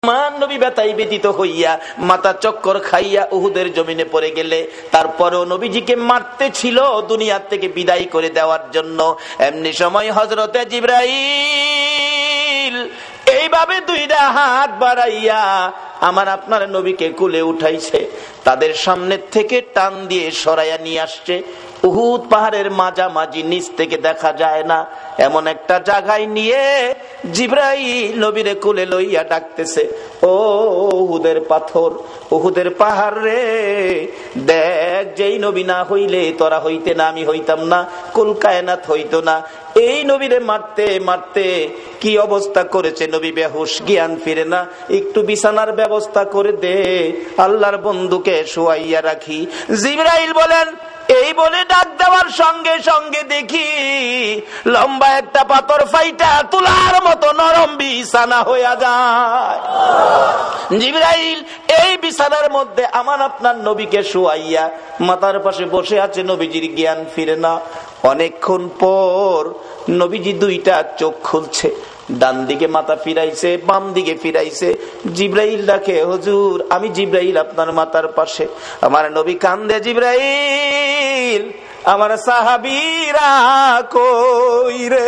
মান নবী ব্যথায় ব্যথিত হইয়া মাথা চক্কর খাইয়া উহুদের জমিনে পড়ে গেলে তারপরেও নবীজিকে মারতে ছিল দুনিয়া থেকে বিদায় করে দেওয়ার জন্য। এমনি সময় হযরতে জিবরাইল এইভাবে দুইটা হাত বাড়াইয়া আমার আপনার নবীকে কুলে উঠাইছে, তাদের সামনে থেকে টান দিয়ে সরাইয়া নিয়ে আসছে। উহুদ পাহাড়ের মাঝামাঝি নিচ থেকে দেখা যায় না এমন একটা জায়গায় নিয়ে জিবরাইল নবীরে কুলে লইয়া ডাকতেছে, ও উহুদের পাথর, উহুদের পাহাড় রে, দেখ যেই নবী না হইলে তোরা হইতে না, আমি হইতাম না, কুল কায়নাত হইতো না। এই নবীরে মারতে মারতে কি অবস্থা করেছে, নবী বেহুশ, জ্ঞান ফিরে না, একটু বিছানার ব্যবস্থা করে দে, আল্লাহর বন্ধুকে শুয়াইয়া রাখি। জিবরাইল বলেন, এই বলে ডাক দেওয়ার সঙ্গে সঙ্গে দেখি লম্বা একটা পাথর ফাইটা তুলার মতো নরম বিছানা হইয়া যায়। জিবরাইল এই বিছানার মধ্যে আমার আপনার নবীকে শুয়াইয়া মাথার পাশে বসে আছে, নবীজির জ্ঞান ফিরে না। অনেকক্ষণ পর নবীজি দুইটা চোখ খুলছে, ডান দিকে মাথা ফিরাইছে, বাম দিকে ফিরাইছে। জিবরাইল ডাকে, হুজুর আমি জিবরাইল আপনার মাথার পাশে। আমার নবী কান্দে, জিবরাইল আমার সাহাবীরা কই রে,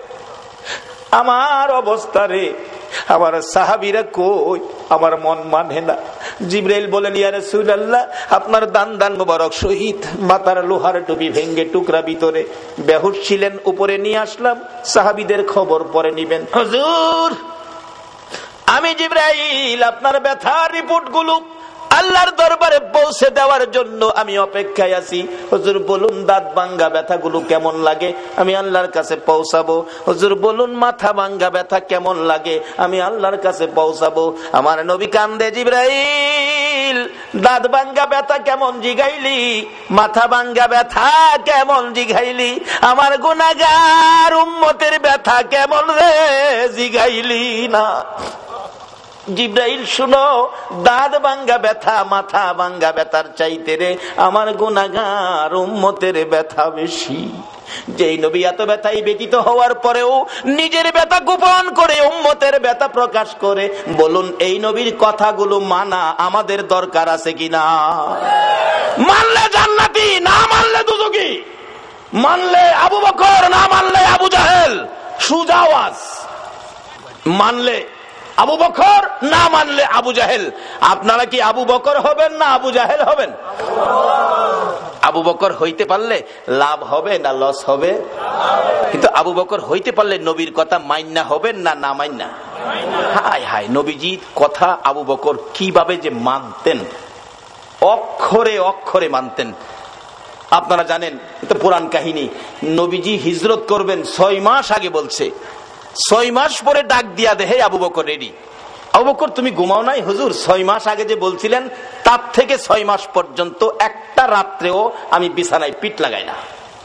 আমার অবস্থা রে, আমার সাহাবীরা কই, আমার মন মানে না। জিবরাইল বলেন, ইয়া রাসূলুল্লাহ আপনার দান দান মোবারক শহীদ, মাথার লোহার টুপি ভেঙ্গে টুকরা ভিতরে, বেহুশ ছিলেন, উপরে নিয়ে আসলাম, সাহাবীদের খবর পরে নিবেন। হুজুর আমি জিবরাইল আপনার ব্যথার রিপোর্ট গুলো আল্লাহর দরবারে পৌঁছে দেওয়ার জন্য আমি অপেক্ষায় আছি। হুজুর বলুন দাঁত ভাঙ্গা ব্যথাগুলো কেমন লাগে, আমি আল্লাহর কাছে পৌঁছাবো। হুজুর বলুন মাথা ভাঙ্গা ব্যথা কেমন লাগে, আমি আল্লাহর কাছে পৌঁছাবো। আমার নবী কান্দে, জিবরাইল দাঁত ভাঙ্গা ব্যথা কেমন জিগাইলি, মাথা ভাঙ্গা ব্যথা কেমন জিগাইলি, আমার গুনাহগার উম্মতের ব্যথা কেমন রে জিগাইলি না। জিবরাইল শুনো, দাঁত ভাঙ্গা ব্যথা মাথা ভাঙ্গা ব্যথার চাইতে রে আমার গুনাহগার উম্মতের ব্যথা বেশি। যেই নবী এত ব্যথায় ব্যতীত হওয়ার পরেও নিজের ব্যথা গোপন করে উম্মতের ব্যথা প্রকাশ করে, বলুন এই নবীর কথাগুলো মানা আমাদের দরকার আছে কিনা? মানলে জান্নাতি, না মানলে দুজকি। মানলে আবু বকর, না মানলে আবু জাহেল। সুজা আওয়াজ, মানলে আবু বকর, না মানলে আবু জাহেল। আপনারা কি আবু বকর হবেন না আবু জাহেল হবেন? আবু বকর হইতে পারলে লাভ হবে না লস হবে? কিন্তু আবু বকর হইতে পারলে নবীর কথা মাইন্না হবেন না না মাইন্না? হায় হায়, নবীজির কথা আবু বকর কিভাবে যে মানতেন, অক্ষরে অক্ষরে মানতেন। আপনারা জানেন, এটা পুরাণ কাহিনী, নবীজি হিজরত করবেন 6 মাস আগে বলছে, 6 মাস পরে ডাক দিয়া দে, হে আবু বকর রেডি। আবু বকর তুমি ঘুমাও নাই? হুজুর 6 মাস আগে যে বলছিলেন তার থেকে 6 মাস পর্যন্ত একটা রাত্রেও আমি বিছানায় পিঠ লাগাই না।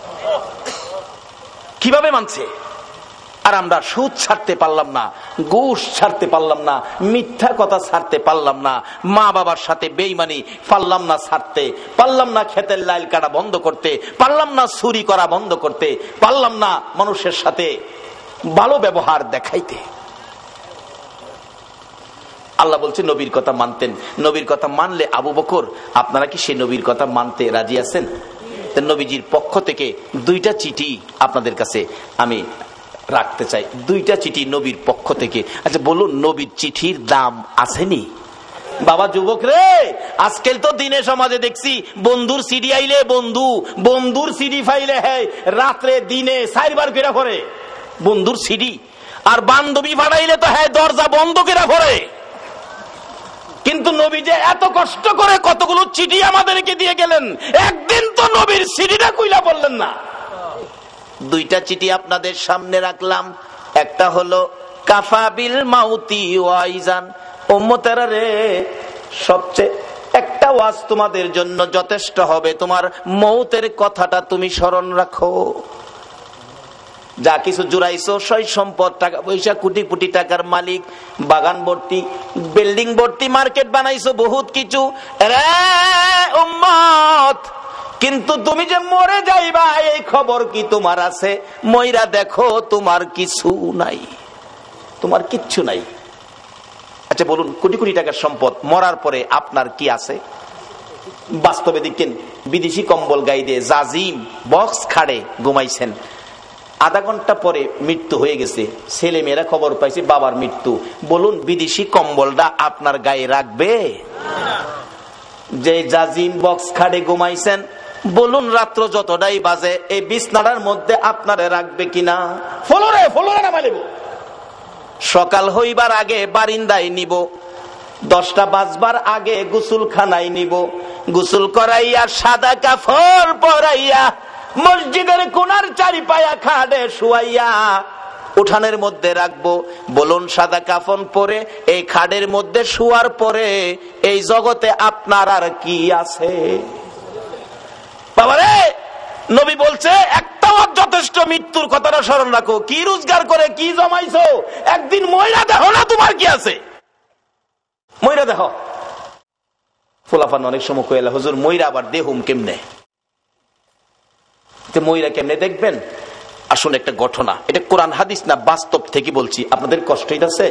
কিভাবে মানছে? আর আমরা সুদ ছাড়তে পারলাম না, ঘুষ ছাড়তে পারলাম না, মিথ্যা কথা ছাড়তে পারলাম না, মা বাবার সাথে বেঈমানি পারলাম না ছাড়তে, পারলাম না ক্ষেতের লাইল কাটা বন্ধ করতে, পারলাম না চুরি করা বন্ধ করতে, পারলাম না মানুষের সাথে ভালো ব্যবহার দেখাইতে। আল্লাহ বলছে নবীর কথা মানতেন। নবীর কথা মানলে আবু বকর, আপনারা কি সেই নবীর কথা মানতে রাজি আছেন? নবীজির পক্ষ থেকে 2টা চিঠি আপনাদের কাছে আমি রাখতে চাই, 2টা চিঠি নবীর পক্ষ থেকে। আচ্ছা বলুন, নবীর চিঠির দাম আসেনি? বাবা যুবক রে, আজকাল তো দিনে সমাজে দেখছি বন্ধুর সিডি আইলে বন্ধুর সিডি ফাইলে হ্যাঁ রাত্রে দিনে 4 বার করে পড়ে বন্ধুর সিডি, আর বান্ধবী ফাটাইলে তো হ্যাঁ দরজা বন্ধ করে পড়ে। কিন্তু নবী যে এত কষ্ট করে কতগুলো চিঠি আমাদেরকে দিয়ে গেলেন, একদিন তো নবীর সিডিটা কইলা বললেন না। 2টা চিঠি আপনাদের সামনে রাখলাম। একটা হলো কাফাবিল মাউতি ওয়াইজান, উম্মতেরা রে সবচেয়ে একটা ওয়াজ তোমাদের জন্য যথেষ্ট হবে, তোমার মৌতের কথাটা তুমি স্মরণ রাখো। যা কিছু জুড়াইছো, সই সম্পদ, টাকা পয়সা, কোটি কোটি টাকার মালিক, বাগান ভর্তি, বিল্ডিং ভর্তি, মার্কেট বানাইছো, বহুত কিছু রে উম্মত, কিন্তু তুমি যে মরে যাইবা এই খবর কি তোমার আছে? মইরা দেখো তোমার কিছু নাই, তোমার কিচ্ছু নাই। আচ্ছা বলুন, কোটি কোটি টাকার সম্পদ, মরার পরে আপনার কি আছে? বাস্তবে দেখেন, বিদেশি কম্বল গায়ে দিয়ে জাজিম বক্স খাড়ে ঘুমাইছেন, আধা ঘন্টা পরে মৃত্যু হয়ে গেছে, ছেলে মেয়েরা খবর পাইছে বাবার মৃত্যু। বলুন, বিদেশি কম্বলটা আপনার গায়ে রাখবে? যে জাজিম বক্স খাড়ে ঘুমাইছেন, বলুন রাত্র যতটাই বাজে এই বিছনাটার মধ্যে আপনারে রাখবে কিনা? ফলরে ফলরে নামা নেব, সকাল হইবার আগে বারিন্দায় নিব, 10টা বাজবার আগে গোসলখানায় নিব, গোসল করাইয়া সাদা কাপড় পরাইয়া মসজিদের কোনার চারিপায়া খাটে শুয়াইয়া উঠানের মধ্যে রাখবো। বলুন, সাদা কাফন পরে এই খাটের মধ্যে শুয়ার পরে এই জগতে আপনার আর কি আছে? বাবারে, নবী বলছে একটাও যথেষ্ট, মৃত্যুর কথাটা স্মরণ রাখো। কি রোজগার করে কি জমাইছো, একদিন ময়রা দেখো না তোমার কি আছে, ময়রা দেখো। ফুলাফান অনেক সময় কইলা, হুজুর ময়রা আবার দেহুম কেমনে? ময়রা কেমনে দেখবেন? আসুন একটা ঘটনা, এটা কোরআন হাদিস না, বাস্তব থেকে বলছি, আপনাদের কষ্ট হইতাছে?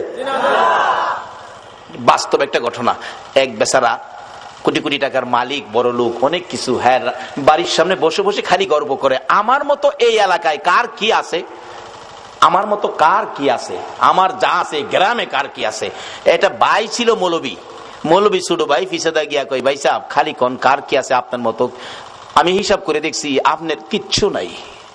বাস্তব একটা ঘটনা। এক বেচারা কোটি কোটি টাকার মালিক, বড় লোক, অনেক কিছু, হ্যাঁ, বাড়ির সামনে বসে বসে খালি গর্ব করে, আমার মতো এই এলাকায় কার কি আছে, আমার মতো কার কি আছে, আমার যা আছে গ্রামে কার কি আছে। এটা ভাই ছিল মৌলবী, মৌলবী ছোট ভাই ফিসাদা গিয়া কই, ভাই সাহেব খালি কোন কার কি আছে আপনার মতো? আমি হিসাব করে দেখছি আপনার কিচ্ছু নাই।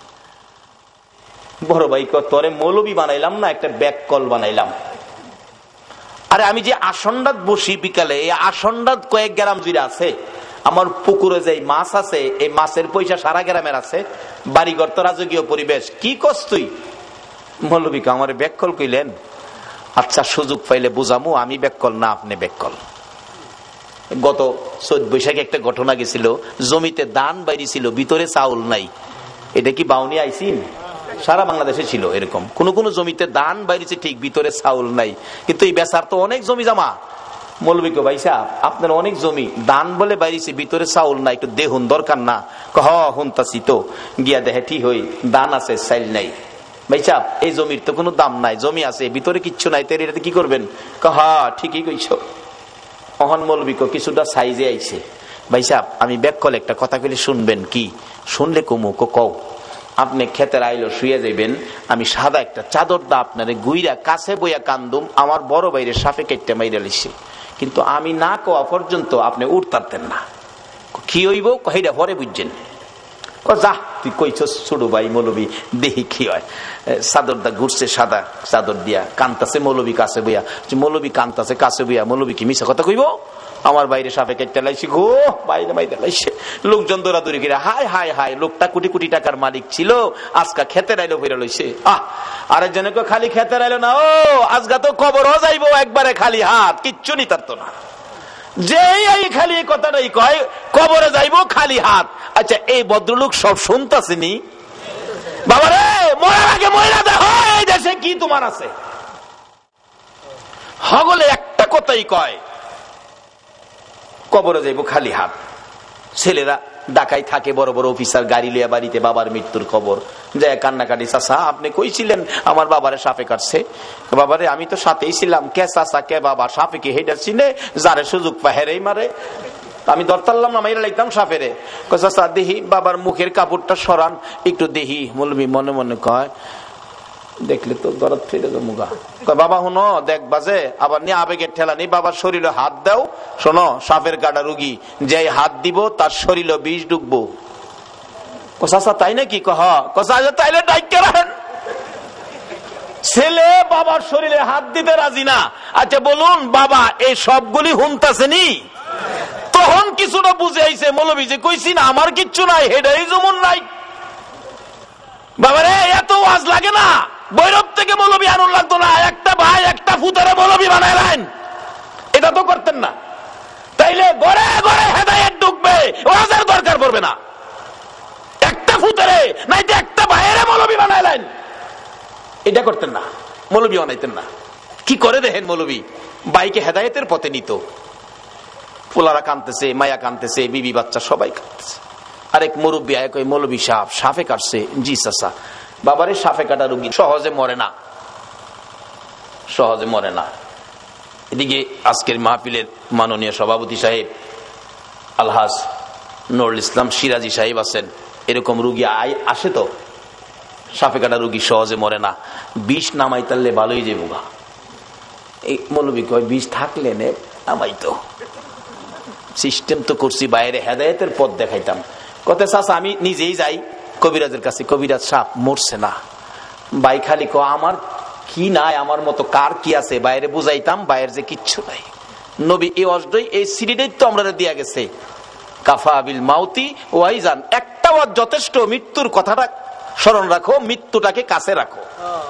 বড় ভাই তোরে মৌলবী বানাইলাম না, একটা ব্যাককল বানাইলাম। আরে আমি যে আসনটাত বসি বিকালে, এই আসনটাত কয়েক গ্রাম জুড়ে আছে, আমার পুকুরে যে মাছ আছে এই মাছের পয়সা সারা গ্রামের আছে, বাড়িঘর তো রাজকীয় পরিবেশ, কি কস তুই? মৌলবী আমার ব্যাককল কইলেন? আচ্ছা সুযোগ পাইলে বুঝামু, আমি ব্যাককল না, আপনি ব্যাককল। গত 14 বৈশাখে একটা ঘটনা গেছিল, জমিতে ধান বাইরে ছিল, ভিতরে চাউল নাই। এটা কি বাউনি আইসিন? সারা বাংলাদেশে ছিল এরকম, কোন কোন জমিতে ধান বাইরেছে ঠিক, ভিতরে চাউল নাই। কিন্তু এই বেচার তো অনেক জমি জমা। মৌলবী কো, ভাই সাহেব আপনার অনেক জমি, ধান বলে বাইরেছে, ভিতরে চাউল নাই, একটু দেহুন দরকার না? হুনতাছি তো, গিয়া দেখে ঠিক হই ধান আছে চাইল নাই। ভাই সাহেব এই জমির তো কোনো দাম নাই, জমি আছে ভিতরে কিচ্ছু নাই, তো এটাতে কি করবেন? ঠিকই কইছো। অহন মৌলবী কো, কিছুটা সাইজে আইছে। ভাই সাহেব আমি ব্যাককল একটা কথা কইলে শুনবেন কি? শুনলে কুমু কও। আপনি ক্ষেতের আইলো শুয়ে যাইবেন, আমি সাদা একটা চাদর দা আপনারে গুইরা কাছে বইয়া কান্দুম, আমার বড় বাইরে সাপে কেটে মাইরা লিছে, কিন্তু আমি না কোয়া পর্যন্ত আপনি উঠতারতেন না। কি হইব কহিটা পরে বুঝছেন। যা তুই কইছস ছোট ভাই মৌলবী, দেখি কি হয়। চাদর দা ঘুরছে, সাদা চাদর দিয়া কান্তাছে মৌলবী কাছে বইয়া। মৌলবী কান্তাছে কাছে বইয়া, মৌলবী কি মিছা কথা কইব? আমার বাইরে সাপে কেটে লাইছি গো, বাইরে বাইরে লাইছে। লোকজন দৌড়াদৌড়ি করে, হায় হায় হায়, লোকটা কোটি কোটি টাকার মালিক ছিল, আজকা খেতে রাইলো ফিরে লইছে। আরেকজনে খালি খেতে রাইলো না, ও আজকা তো কবরও যাইবো একবারে খালি হাত, কিচ্ছু নি তার তো না। যে খালি এই কথাটাই কয়, কবরে যাইবো খালি হাত। আচ্ছা এই ভদ্রলোক সব শুনতাছেনি? বাবারে, মরার আগে ময়রা দেখো এই দেশে কি তোমার আছে। হগলে একটা কথাই কয়, কবরে যাইবো খালি হাত। ছেলেরা ঢাকায় থাকে, বড় বড় অফিসার, গাড়ি লিয়া বাড়িতে বাবার মৃত্যুর খবর যায় কান্নাকাটি। চাচা আপনি কইছিলেন আমার বাবারে সাপে কাটছে? বাবারে আমি তো সাথেই ছিলাম। কে চাচা কে বাবা? সাপে কি হেডার চিনে? যারে সুযোগ পায় হেরেই মারে। আমি ধরতাম না, মাইরা লাগতাম সাপেরে। চাচা দেহি বাবার মুখের কাপড়টা সরান একটু দেহি। মৌলবী মনে মনে কয়, দেখলে তো দরদ ফিরে মুগা। বাবা হুনো দেখ বাজে, আবার নিয়ে আবেগের ঠেলা নেই, বাবার শরীরে হাত দাও। শোনো, সাপের কাটা রুগী, যে হাত দিব তার শরীরে বিষ ঢুকবো। চাচা তাই নাকি? তাইলে ডাইকে রাখেন। ছেলে বাবার শরীরে হাত দিতে রাজি না। আচ্ছা বলুন বাবা এই সবগুলি হুনতাছেনি? তখন কিছুটা বুঝে আইছে, মৌলবী যে কইছি না আমার কিচ্ছু নাই, হেডাই যেমন নাই। বাবারে এত ওয়াজ লাগে না, বৈরব থেকে মৌলবী আনুন লাগতো না, একটা ভাই একটা ফুতারে মৌলবী বানাইলেন, এটা তো করতেন না। তাইলে ঘরে ঘরে হেদায়েত ঢুকবে, ওয়াজের দরকার পড়বে না। একটা ফুতারে নাই যে একটা ভাইয়েরে মৌলবী বানাইলেন, এটা করতেন না, মৌলবী বানাইতেন না। কি করে দেখেন মৌলবী বাইকে হেদায়েতের পথে নিত। পোলারা কানতেছে, মায়া কানতেছে, বিবি বাচ্চা সবাই কানতেছে। আরেক মুরব্বী আয় কই, মৌলবী সাহেব সাপে কাটছে। জি চাচা। বাবারে সাপে কাটা রুগী সহজে মরে না, সহজে মরে না। এদিকে আজকের মাহফিলের মাননীয় সভাপতি সাহেব আলহাজ নুরুল ইসলাম সিরাজি সাহেব আছেন। এরকম রুগী আসে তো, সাপে কাটা রুগী সহজে মরে না, বিষ নামাই তাহলে ভালোই যাবো গা। এই মৌলবী কয় বিষ থাকলে নে নামাই, তো সিস্টেম তো করছি, বাইরে হেদায়েতের পথ দেখাইতাম। কত চাচা আমি নিজেই যাই কবিরাজের কাছে, কবিরাজ সাপ মরছে না। বাই খালি ক আমার কি নাই, আমার মতো কার কি আছে, বাইরে বুঝাইতাম বাইরের যে কিচ্ছু নাই। নবী এই অজডই এই সিরিটাই তো আমরা দিয়া গেছে, কাফা বিল মাউতি ওয়াইজান, একটা ওয়াজ যথেষ্ট। মৃত্যুর কথাটা স্মরণ রাখো, মৃত্যুটাকে কাছে রাখো।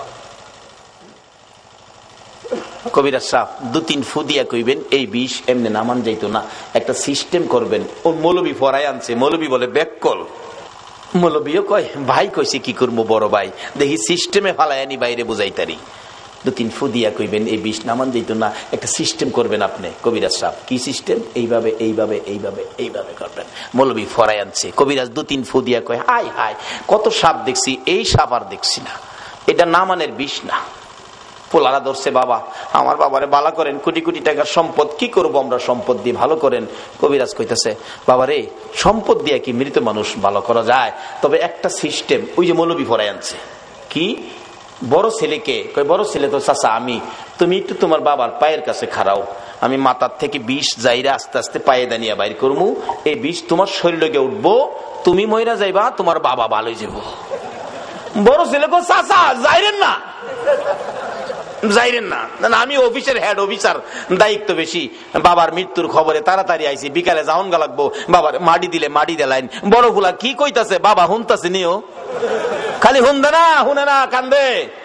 কবিরাজ সাহেব 2-3 ফু দিয়া কইবেন এই বিষ এমনি নামান যাইতো না, একটা সিস্টেম করবেন। ও মৌলবী পড়ায় আনছে, মৌলবী বলে ব্যাককল। মৌলবীও কয় ভাই কইছে কি করবো বড় ভাই, দেখি সিস্টেমে ফালাই আনি বাইরে বুঝাইতারি। 2-3 ফু দিয়া কইবেন এই বিষ নামান যাইতো না, একটা সিস্টেম করবেন আপনি। কবিরাজ সাহেব কি সিস্টেম? এইভাবে এইভাবে এইভাবে এইভাবে করবেন। মৌলবী ফরাই আনছে, কবিরাজ 2-3 ফু দিয়া কয় হাই হাই কত সাপ দেখছি, এই সাপ আর দেখছি না, এটা নামানের বিষ না। পোলারা ধরছে, বাবা আমার বাবারে ভালো করেন, কোটি কোটি টাকার সম্পদ, কি করব আমরা সম্পদ দিয়ে, ভালো করেন। কবিরাজ কইতেছে বাবারে সম্পদ দিয়ে কি মৃত মানুষ ভালো করা যায়? তবে একটা সিস্টেম, ওই যে মৌলবী ফরাই আনছে। কি? বড় ছেলেকে কই, বড় ছেলে তো চাচা আমি, তুমি একটু তোমার বাবার পায়ের কাছে খাড়াও, আমি মাথার থেকে বিষ যাইরা আস্তে আস্তে পায়ে দানিয়া বাইর করবো, এই বিষ তোমার শরীরে উঠবো, তুমি মইরা যাইবা, তোমার বাবা ভালোই যাব। বড় ছেলে কো চাচা যাইরেন না, যাইরেন না, আমি অফিসের হেড অফিসার, দায়িত্ব বেশি, বাবার মৃত্যুর খবরে তাড়াতাড়ি আইছি, বিকালে যাওন গা লাগবো, বাবার মাটি দিলে মাটি দেলাইন। বড় ফুলা কি কইতাছে, বাবা হুনতাছে নিও, খালি হুনদে না, হুনে না, কান্দে।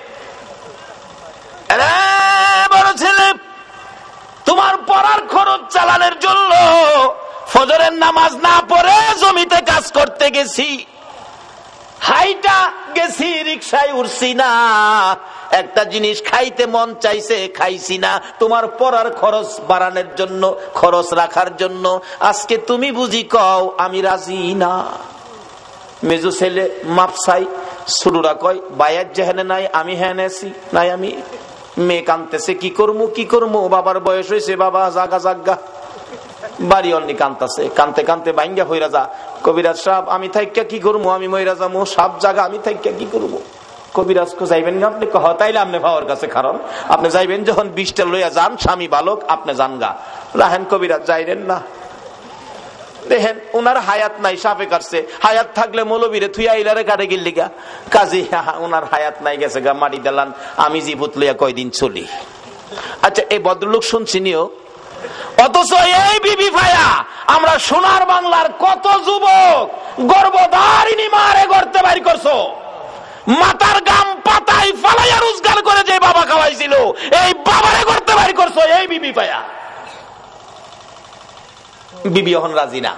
বড় ছেলে তোমার পড়ার খরচ চালানোর জন্য ফজরের নামাজ না পড়ে জমিতে কাজ করতে গেছি, হাইটা গেছি, রিক্সায় উঠছি না, একটা জিনিস খাইতে মন চাইছে খাইছি না, তোমার পড়ার খরচ বাড়ানোর জন্য, খরচ রাখার জন্য, আজকে তুমি বুঝি কও আমি রাজি না। মেজু ছেলে মাপসাই, শুরুরা কয় বায়াত যেখানে নাই আমি হ্যাঁ নেছি নাই, আমি মেয়ে কানতেছে, কি করবো কি করবো, বাবার বয়স হয়েছে, বাবা জাগা জাগা, বাড়ি অন্যি কানতেছে, কানতে কানতে বাইঙ্গা হইরা যা। কবিরাজ সাহেব আমি থাইকা কি করবো, আমি মইরা যাবো, সাপ জাগা আমি থাইকা কি করবো? কবিরাজ কো যাইবেন না আপনি? তাইলে আপনি ভাওয়ার কাছে কারণ আপনি যাইবেন যখন বিষটা লইয়া যান, স্বামী বালক আপনি যান গা। রাহেন কবিরাজ যাইরেন না, দেখেন উনার হায়াত নাই, সাপে কাটছে, হায়াত থাকলে মৌলবীরে থুইয়া ইলারে কাটে গেল লিগা, কাজী উনার হায়াত নাই, গেছে গা মাটি দিলান, আমি জীবত লইয়া কয়দিন চলি। আচ্ছা এই ভদ্রলোক শুনছি নিও, অথচ এই বিবি ভাইয়া আমরা সোনার বাংলার কত যুবক গর্ভধারিণী মারে গর্তে বাইর করছো, মাথার গাম পাতায় ফালাইয়া রোজগার করে যে বাবা খাওয়াইছিল, এই বাবারে গর্তে বাইর করছো এই বিবি ভাইয়া। বিবি এখন রাজি না।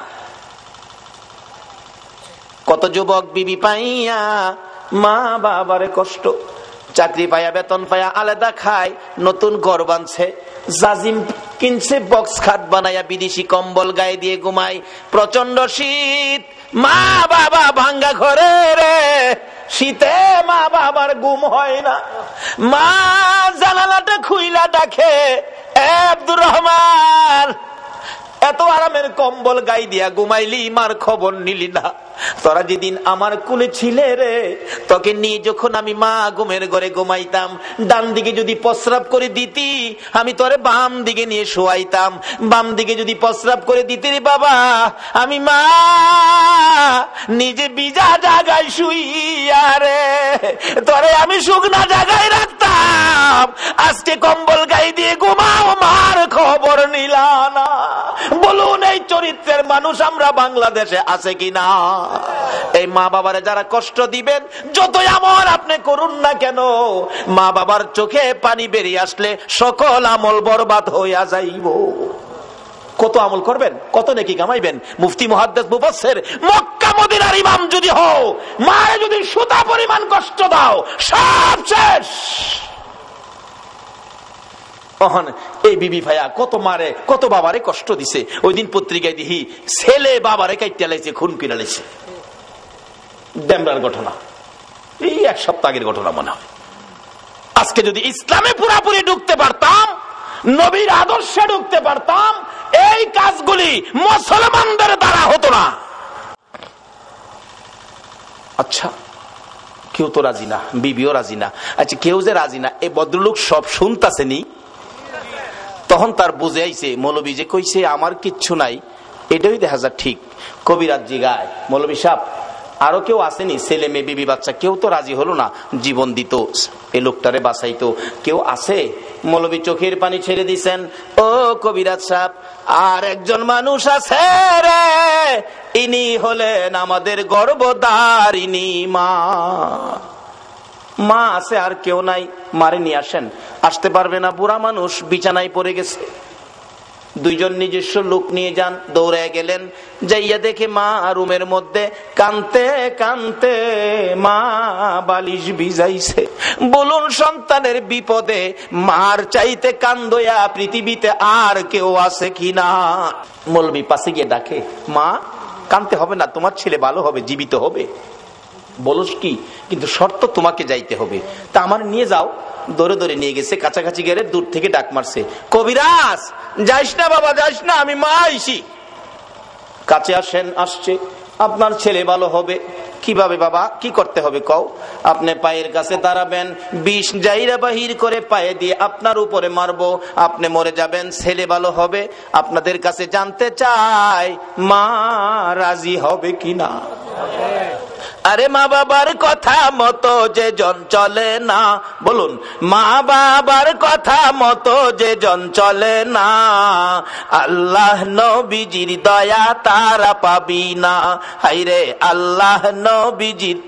কত যুবক বিবি পাইয়া মা বাবারে কষ্ট, চাকরি পাইয়া বেতন পাইয়া আলাদা খায়, নতুন ঘর বানছে, জাজিম কিনছে, বক্স খাট বানাইয়া বিদেশি কম্বল গায়ে দিয়ে ঘুমায়, প্রচন্ড শীত, মা বাবা ভাঙ্গা ঘরে রে, শীতে মা বাবার ঘুম হয় না, মা জানালাটা খুইলা ডাকে আব্দুর রহমান, এত আরামের কম্বল গাই দিয়া ঘুমাইলি, মার খবর নিলি না, তোরা যেদিন আমার কুলে ছিলে রে, তোকে নিয়ে যখন আমি মা ঘুমের ঘরে ঘুমাইতাম, ডান দিকে যদি প্রস্রাব করে দিতি আমি তোরে বাম দিকে নিয়ে শোয়াইতাম, বাম দিকে যদি প্রস্রাব করে দিতি রে বাবা, আমি মা নিজে বিজা জায়গায় শুইয়া রে তোরে আমি শুকনা জায়গায় রাখতাম, আজকে কম্বল গাই দিয়ে ঘুমাও, মার খবর নিলা না। বলুন এই চরিত্রের মানুষ আমরা বাংলাদেশে আছে কিনা? এই মা বাবারে যারা কষ্ট দিবেন, যতই আমল আপনি করুন না কেন, মা বাবার চোখে পানি বেরিয়ে আসলে সকল আমল বরবাদ হইয়া যাইব। কত আমল করবেন, কত নেকি কামাইবেন? মুফতি মুহাদ্দিস মুফাসসির মক্কা মদিনার ইমাম যদি হও, মায়ে যদি সুতা পরিমাণ কষ্ট দাও, সব শেষ। এই বিবি ভাইয়া কত মারে কত বাবারে কষ্ট দিছে। ওই দিন পত্রিকায় দেখি ছেলে বাবারে কাইটে লাইছে, খুন কিনা লাইছে। ডেমরার ঘটনা, এই 1 সপ্তাহ আগের ঘটনা মনে হয়। আজকে যদি ইসলামে পুরাপুরি ঢুকতে পারতাম, নবীর আদর্শে ঢুকতে পারতাম, এই কাজগুলি মুসলমানদের দ্বারা হতো না। আচ্ছা, কেউ তো রাজি না, বিবিও রাজি না। আচ্ছা, কেউ যে রাজি না, এই ভদ্রলোক সব শুনতাছেনি। তখন তার বুঝে আইছে, মৌলবী যে কইছে আমার কিচ্ছু নাই, এটাই দেখা যায় ঠিক। কবিরাজ জিগায়, মৌলবী সাহেব আরো কেউ আসেনি, ছেলে মেয়ে বিবি বাচ্চা, কেউ তো রাজি হলো না জীবন দিত, এই লোকটারে বাঁচাইতো, কেউ আছে? মৌলবী চোখের পানি ছেড়ে দিছেন, ও কবিরাজ সাহেব, আর একজন মানুষ আছে রে, ইনি হলেন আমাদের গর্ভধারিণী মা। মা আছে, আর কেউ নাই, মারে নিয়ে আসেন। আসতে পারবে না, বুড়া মানুষ বিছানায় পড়ে গেছে। দুইজন নিজস্ব লোক নিয়ে যান, দৌড়ে গেলেন, যাইয়া দেখে মা রুমের মধ্যে কানতে কানতে মা বালিশ ভিজাইছে। বলুন, সন্তানের বিপদে মার চাইতে কান্দয়া পৃথিবীতে আর কেউ আছে কিনা? মৌলবী পাশে গিয়ে ডাকে, মা কানতে হবে না, তোমার ছেলে ভালো হবে, জীবিত হবে। বলস কি, কিন্তু শর্ত তোমাকে যাইতে হবে। তা আমার নিয়ে যাও। দৌড়ে দৌড়ে নিয়ে গেছে, কাছাকাছি গেলে দূর থেকে ডাক মারছে, কবিরাজ যাইস না বাবা, যাইস না, আমি মা আইছি। কাছে আসেন। আসছে, আপনার ছেলে ভালো হবে। কিভাবে বাবা, কি করতে হবে কও? আপনি পায়ের কাছে দাঁড়াবেন, বিষ জাইরা বাহির করে পায়ে দিয়ে আপনার উপরে মারবো, আপনি মরে যাবেন, ছেলে ভালো হবে। আপনাদের কাছে জানতে চাই, মা রাজি হবে কিনা? আরে মা বাবার কথা মতো যে জন চলে না, বলুন, মা বাবার কথা মতো যে জন চলে না, আল্লাহ নবীজির দয়া তারা পাবি না। হাইরে আল্লাহ নবীজির।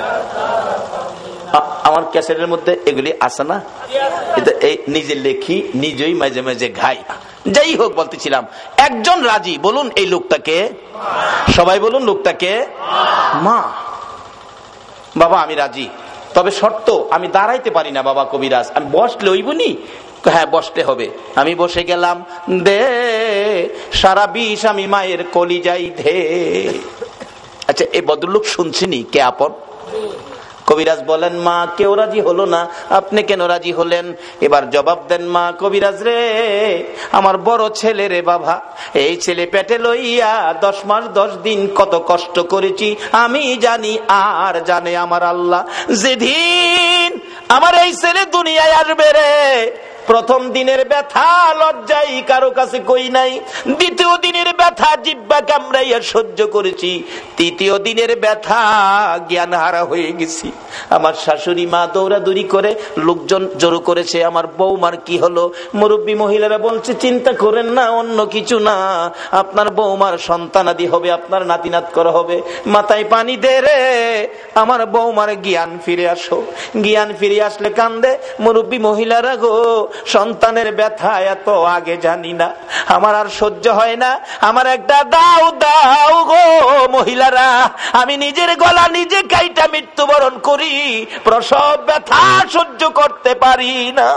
আমার ক্যাসেটের মধ্যে এগুলি আছে না, নিজে লেখি, নিজেই মাঝে মাঝে ঘাই। যাই হোক, বলতেছিলাম, একজন রাজি। বলুন, এই লোকটাকে, সবাই বলুন, লোকটাকে মা। বাবা আমি রাজি, তবে শর্ত, আমি দাঁড়াইতে পারি না বাবা কবিরাজ, আমি বসলে হইবনি? হ্যাঁ বসতে হবে। আমি বসে গেলাম, দে সারা বিষ আমি মায়ের কলিজাই ধে। আচ্ছা, এই ভদ্রলোক শুনছিনি কে আপন? কবিরাজ বলেন, মা কেউ রাজি হলো না, আপনি কেন রাজি হলেন? এবার জবাব দেন, মা কবিরাজ রে, আমার বড় ছেলে রে বাবা, এই ছেলে পেটে লইয়া 10 মাস 10 দিন কত কষ্ট করেছি আমি জানি, আর জানে আমার আল্লাহ। যেদিন আমার এই ছেলে দুনিয়ায় আসবে রে, প্রথম দিনের ব্যথা লজ্জাই কারো কাছে কই নাই, দ্বিতীয় দিনের ব্যথা জিহ্বা কামড়াইয়া সহ্য করেছি, তৃতীয় দিনের ব্যথা জ্ঞান হারা হয়ে গেছি। আমার শাশুড়ি মা দৌড়াদৌড়ি করে, লোকজন জড়ো করেছে, আমার বৌমার কি হলো? মুরব্বী মহিলারা বলছে, চিন্তা করেন না, অন্য কিছু না, আপনার বৌমার সন্তানাদি হবে, আপনার নাতিনাত করা হবে। মাথায় পানি দে রে, আমার বৌমার জ্ঞান ফিরে আসো। জ্ঞান ফিরে আসলে কান্দে, মুরব্বী মহিলারা গো, সন্তানের ব্যথা এত আগে জানি না, আমার আর সহ্য হয় না, আমার একটা দাও দাও গো মহিলারা, আমি নিজের গলা নিজে কাইটা মৃত্যুবরণ করি, প্রসব ব্যথা সহ্য করতে পারি না।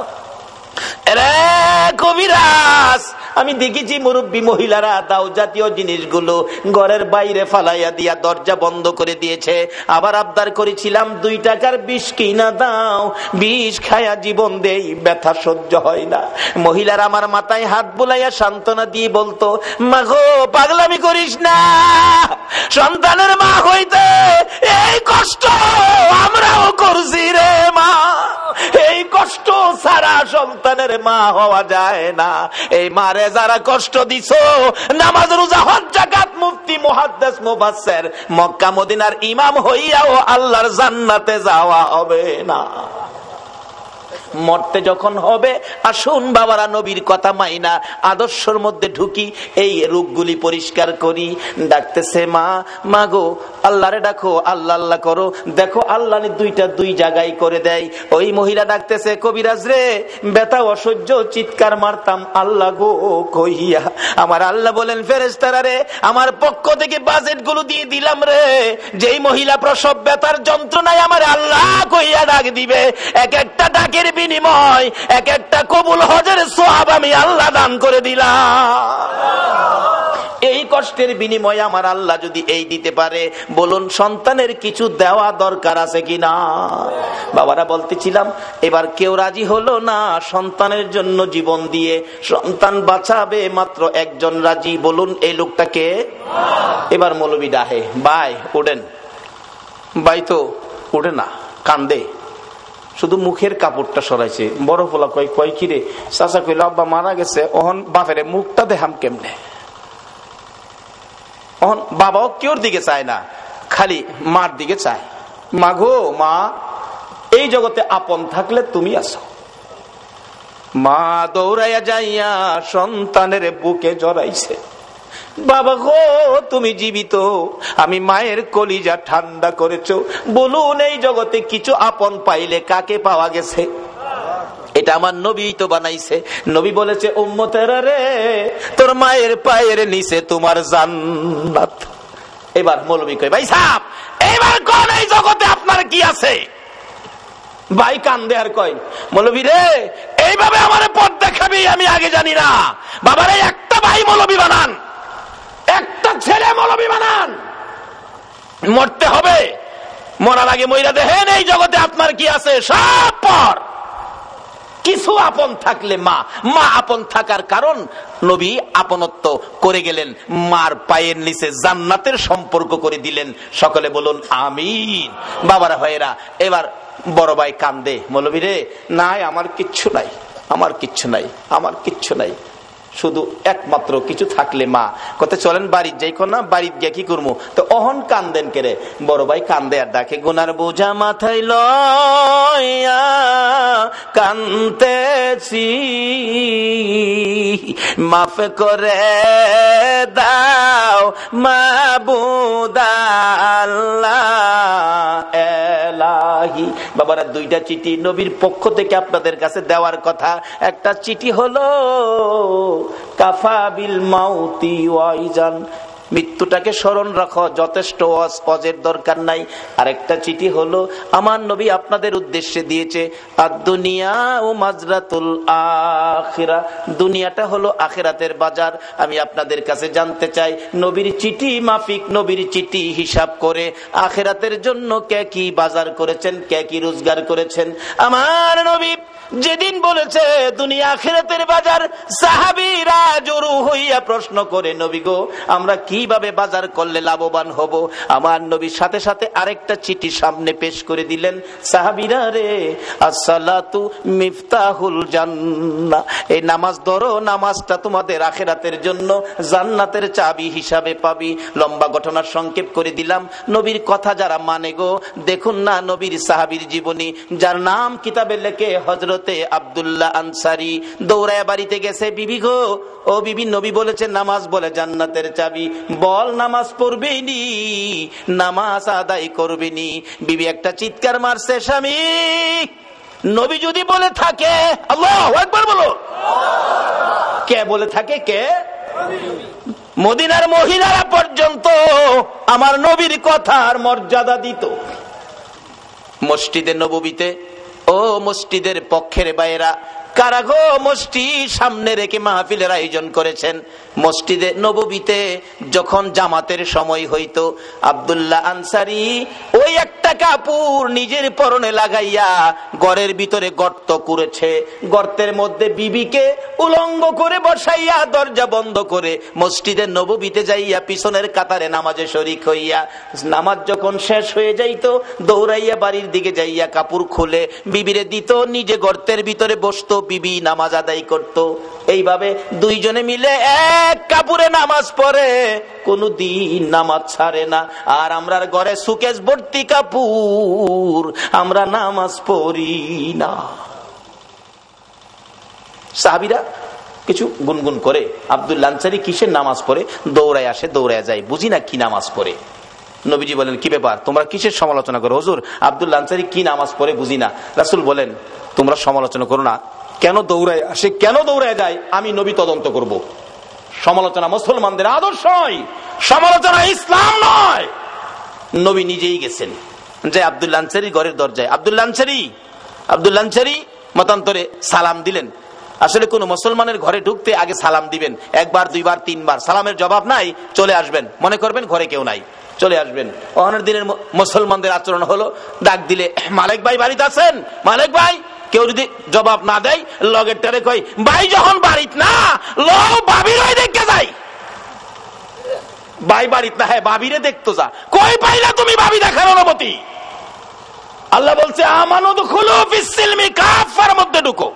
রে কবিরাজ, আমি দেখেছি মুরব্বী মহিলারা দাও জাতীয় জিনিসগুলো ঘরের বাইরে ফালাইয়া দিয়া দরজা বন্ধ করে দিয়েছে। আবার আবদার করেছিলাম 2 টাকার বিষ কিনা দাও, বিষ খায়া জীবন দেই, ব্যথা সহ্য হয় না। মহিলারা আমার মাথায় হাত বুলাইয়া সান্ত্বনা দিয়ে বলতো, মা গো পাগলামি করিস না, সন্তানের মা হইতে এই কষ্ট আমরাও করছি রে মা, এই কষ্ট ছাড়া সন্তানের মা হওয়া যায় না। এই মারে যারা কষ্ট দিছো, নামাজ রোজা হজ যাকাত মুফতি মুহাদ্দিস মুফাসসির মক্কা মদিনার ইমাম হইয়াও আল্লাহর জান্নাতে যাওয়া হবে না। মরতে যখন হবে, আসুন বাবারা নবীর কথা মাইনা আদর্শের মধ্যে ঢুকি, এই রোগগুলি পরিষ্কার করি। ডাকতেছে, মা মা গো, আল্লাহরে ডাকো, আল্লাহ আল্লাহ করো, দেখো আল্লাহ 2টা 2 জায়গায় করে দেয়। ওই মহিলা ডাকতেছে, কবিরাজ রে, ব্যথা অসহ্য, চিৎকার মারতাম আল্লাহ গো কইয়া। আমার আল্লাহ বলেন, ফেরেশতারা রে, আমার পক্ষ থেকে বাজেট গুলো দিয়ে দিলাম রে, যেই মহিলা প্রসব ব্যথার যন্ত্রণায় আমার আল্লাহ কইয়া ডাক দিবে, এক একটা ডাকের বিনিময় এক একটা কবুল হজের সওয়াব আমি আল্লাহ দান করে দিলাম। এই কষ্টের বিনিময়ে আমার আল্লাহ যদি এই দিতে পারে, বলুন সন্তানের কিছু দেওয়া দরকার আছে কিনা? বাবারা বলতেছিলাম, এবার কেউ রাজি হলো না সন্তানের জন্য জীবন দিয়ে সন্তান বাঁচাবে, মাত্র একজন রাজি। বলুন এই লোকটাকে? এবার মৌলবী ডাহে, ভাই ওঠেন। ভাই তো ওঠে না, কান্দে, শুধু মুখের কাপড়টা সরাইছে। বড় পোলা কয় কিরে? চাচা কইল আব্বা মারা গেছে, ওহন বাপের মুখটা দেখাম কেমনে? ওহন বাবাও কেউর দিকে চায় না, খালি মার দিকে চায়। মা গো মা, এই জগতে আপন থাকলে তুমি আছো। মা দৌড়াইয়া যাইয়া সন্তানের বুকে জড়াইছে, বাবা গো তুমি জীবিত, আমি মায়ের কলিজা ঠান্ডা করেছো। বলুন এই জগতে কিছু আপন পাইলে কাকে পাওয়া গেছে? এটা আমার নবী তো বানাইছে। নবী বলেছে, উম্মতেরা রে, তোর মায়ের পায়ের নিচে তোমার জান্নাত। এবার মৌলবী কয়, ভাই সাহেব এবার কোন এই জগতে আপনার কি আছে? ভাই কান্দে আর কয়, মৌলবী রে এইভাবে আমার পথ দেখাবি আমি আগে জানি না। বাবার এই একটা ভাই মৌলবী বানান, একটা ছেলে মৌলবী বানান, মরতে হবে, মরার আগে মইরা দেখেন এই জগতে আপনার কি আছে। সব পর কিছু আপন থাকলে মা, মা আপন থাকার কারণ নবী আপনত্ব করে গেলেন, মার পায়ের নিচে জান্নাতের সম্পর্ক করে দিলেন। সকলে বলুন আমিন। বাবারা ভাইয়েরা, এবার বড় ভাই কান্দে, মৌলবী রে নাই আমার কিচ্ছু নাই, আমার কিচ্ছু নাই, আমার কিচ্ছু নাই, শুধু একমাত্র কিছু থাকলে মা। কত চলেন বাড়ির যাই, না বাড়ির গিয়ে কি করবো? তো অহন কান্দেন কেরে? বড় ভাই কান্দে আর ডাকে, গুনার বোঝা মাথায় লইয়া কান্দেছি, মাফ করে দাও মাবুদ আল্লাহ এলাহি। বাবারা দুইটা চিঠি নবীর পক্ষ থেকে আপনাদের কাছে দেওয়ার কথা। একটা চিঠি হলো কাফা বিল মাউতি ওয়াইজান, মৃত্যুটাকে স্মরণ রাখো, যথেষ্ট ওয়াজের দরকার নাই। আরেকটা চিঠি হলো আমার নবী আপনাদের উদ্দেশ্যে দিয়েছে, আদ-দুনিয়া ও মাজরাতুল আখিরা, দুনিয়াটা হলো আখিরাতের বাজার। আমি আপনাদের কাছে জানতে চাই, নবীর চিঠি মাফিক, নবীর চিঠি হিসাব করে আখিরাতের জন্য কে কি বাজার করেছেন, কে কি রোজগার করেছেন? আমার নবী যেদিন বলেছে দুনিয়া আখিরাতের বাজার, সাহাবীরা জড়ো হইয়া প্রশ্ন করে, নবী গো আমরা কিভাবে বাজার করলে লাভবান হব? আমার নবীর সাথে সাথে আরেকটা চিঠি সামনে পেশ করে দিলেন, সাহাবীরা রে, আসসালাতু মিফতাহুল জান্নাহ, এই নামাজ ধরো, নামাজটা তোমাদের আখিরাতের জন্য জান্নাতের চাবি হিসাবে পাবি। লম্বা ঘটনার সংক্ষেপ করে দিলাম। নবীর কথা যারা মানে গো, দেখুন না নবীর সাহাবীর জীবনী, যার নাম কিতাবে লেখে হযরত আব্দুল্লাহ আনসারী, দৌড়ায় বাড়িতে গেছে, বিবি গো ও বিবি, নবী বলেছেন নামাজ বলে জান্নাতের চাবি, বল নামাজ পড়বেনি, নামাজ আদায় করবেনি। বিবি একটা চিৎকার মারছে, স্বামী নবী যদি বলে থাকে, আল্লাহু আকবার বলো, কে বলে থাকে? কে? মদিনার মহিলারা পর্যন্ত আমার নবীর কথার মর্যাদা দিত। মসজিদে নববীতে, ও মসজিদের পক্ষের বাইরা কারা গো মসজিদ সামনে রেখে মাহফিলের আয়োজন করেছেন? মসজিদে নববীতে যখন জামাতের সময় হইতো, আব্দুল্লাহ আনসারী ওই একটা কাপড় নিজের পরনে লাগাইয়া ঘরের ভিতরে গর্ত করেছে, গর্তের মধ্যে বিবিকে উলঙ্গ করে বসাইয়া দরজা বন্ধ করে মসজিদে নববীতে যাইয়া পিছনের কাতারে নামাজে শরীক হইয়া, নামাজ যখন শেষ হয়ে যাইতো দৌড়াইয়া বাড়ির দিকে যাইয়া কাপড় খুলে বিবিরে দিত, নিজে গর্তের ভিতরে বসতো, বিবি নামাজ আদায় করত। এইভাবে দুইজনে মিলে এক কাপড়ে নামাজ পড়ে, কোনদিন নামাজ ছাড়ে না। আর আমরার ঘরে সুকেশ ভর্তি কাপড়, আমরা নামাজ পড়ি না। সাহাবীরা কিছু গুনগুন করে, আব্দুল্লাহ আনসারী কিসের নামাজ পড়ে? দৌড়ায় আসে, দৌড়ায় যায়, বুঝি না কি নামাজ পড়ে। নবীজি বলেন, কি ব্যাপার, তোমরা কিসের সমালোচনা করো? হুজুর আব্দুল্লাহ আনসারী কি নামাজ পড়ে বুঝি না। রাসূল বলেন, তোমরা সমালোচনা করো না, কেন দৌড়ায় আসে, কেন দৌড়ায় যায়, আমি নবী তদন্ত করব। সমালোচনা মুসলমানদের আদর্শ নয়, সমালোচনা ইসলাম নয়। নবী নিজেই গেছেন, যে আব্দুল্লাহ আনসারী ঘরের দরজায়, আব্দুল্লাহ আনসারী মতান্তরে সালাম দিলেন, আসলে কোন মুসলমানের ঘরে ঢুকতে আগে সালাম দিবেন, একবার, দুইবার, তিনবার। সালামের জবাব নাই, চলে আসবেন, মনে করবেন ঘরে কেউ নাই, চলে আসবেন। অনেক দিনের মুসলমানদের আচরণ হলো, ডাক দিলে মালিক ভাই বাড়িতে আছেন, মালিক ভাই, কেউ যদি জবাব না দেয় লগের টারে কই ভাই যখন বাড়িত না লো বাবির দেখতে যাই, ভাই বাড়িত না, হ্যাঁ বাবিরে দেখতো যা। কই পাইলা তুমি ভাবি দেখার অনুমতি? আল্লাহ বলছে আমানু দুখুলু ফিস সিলমি কাফার মধ্যে ঢুকো।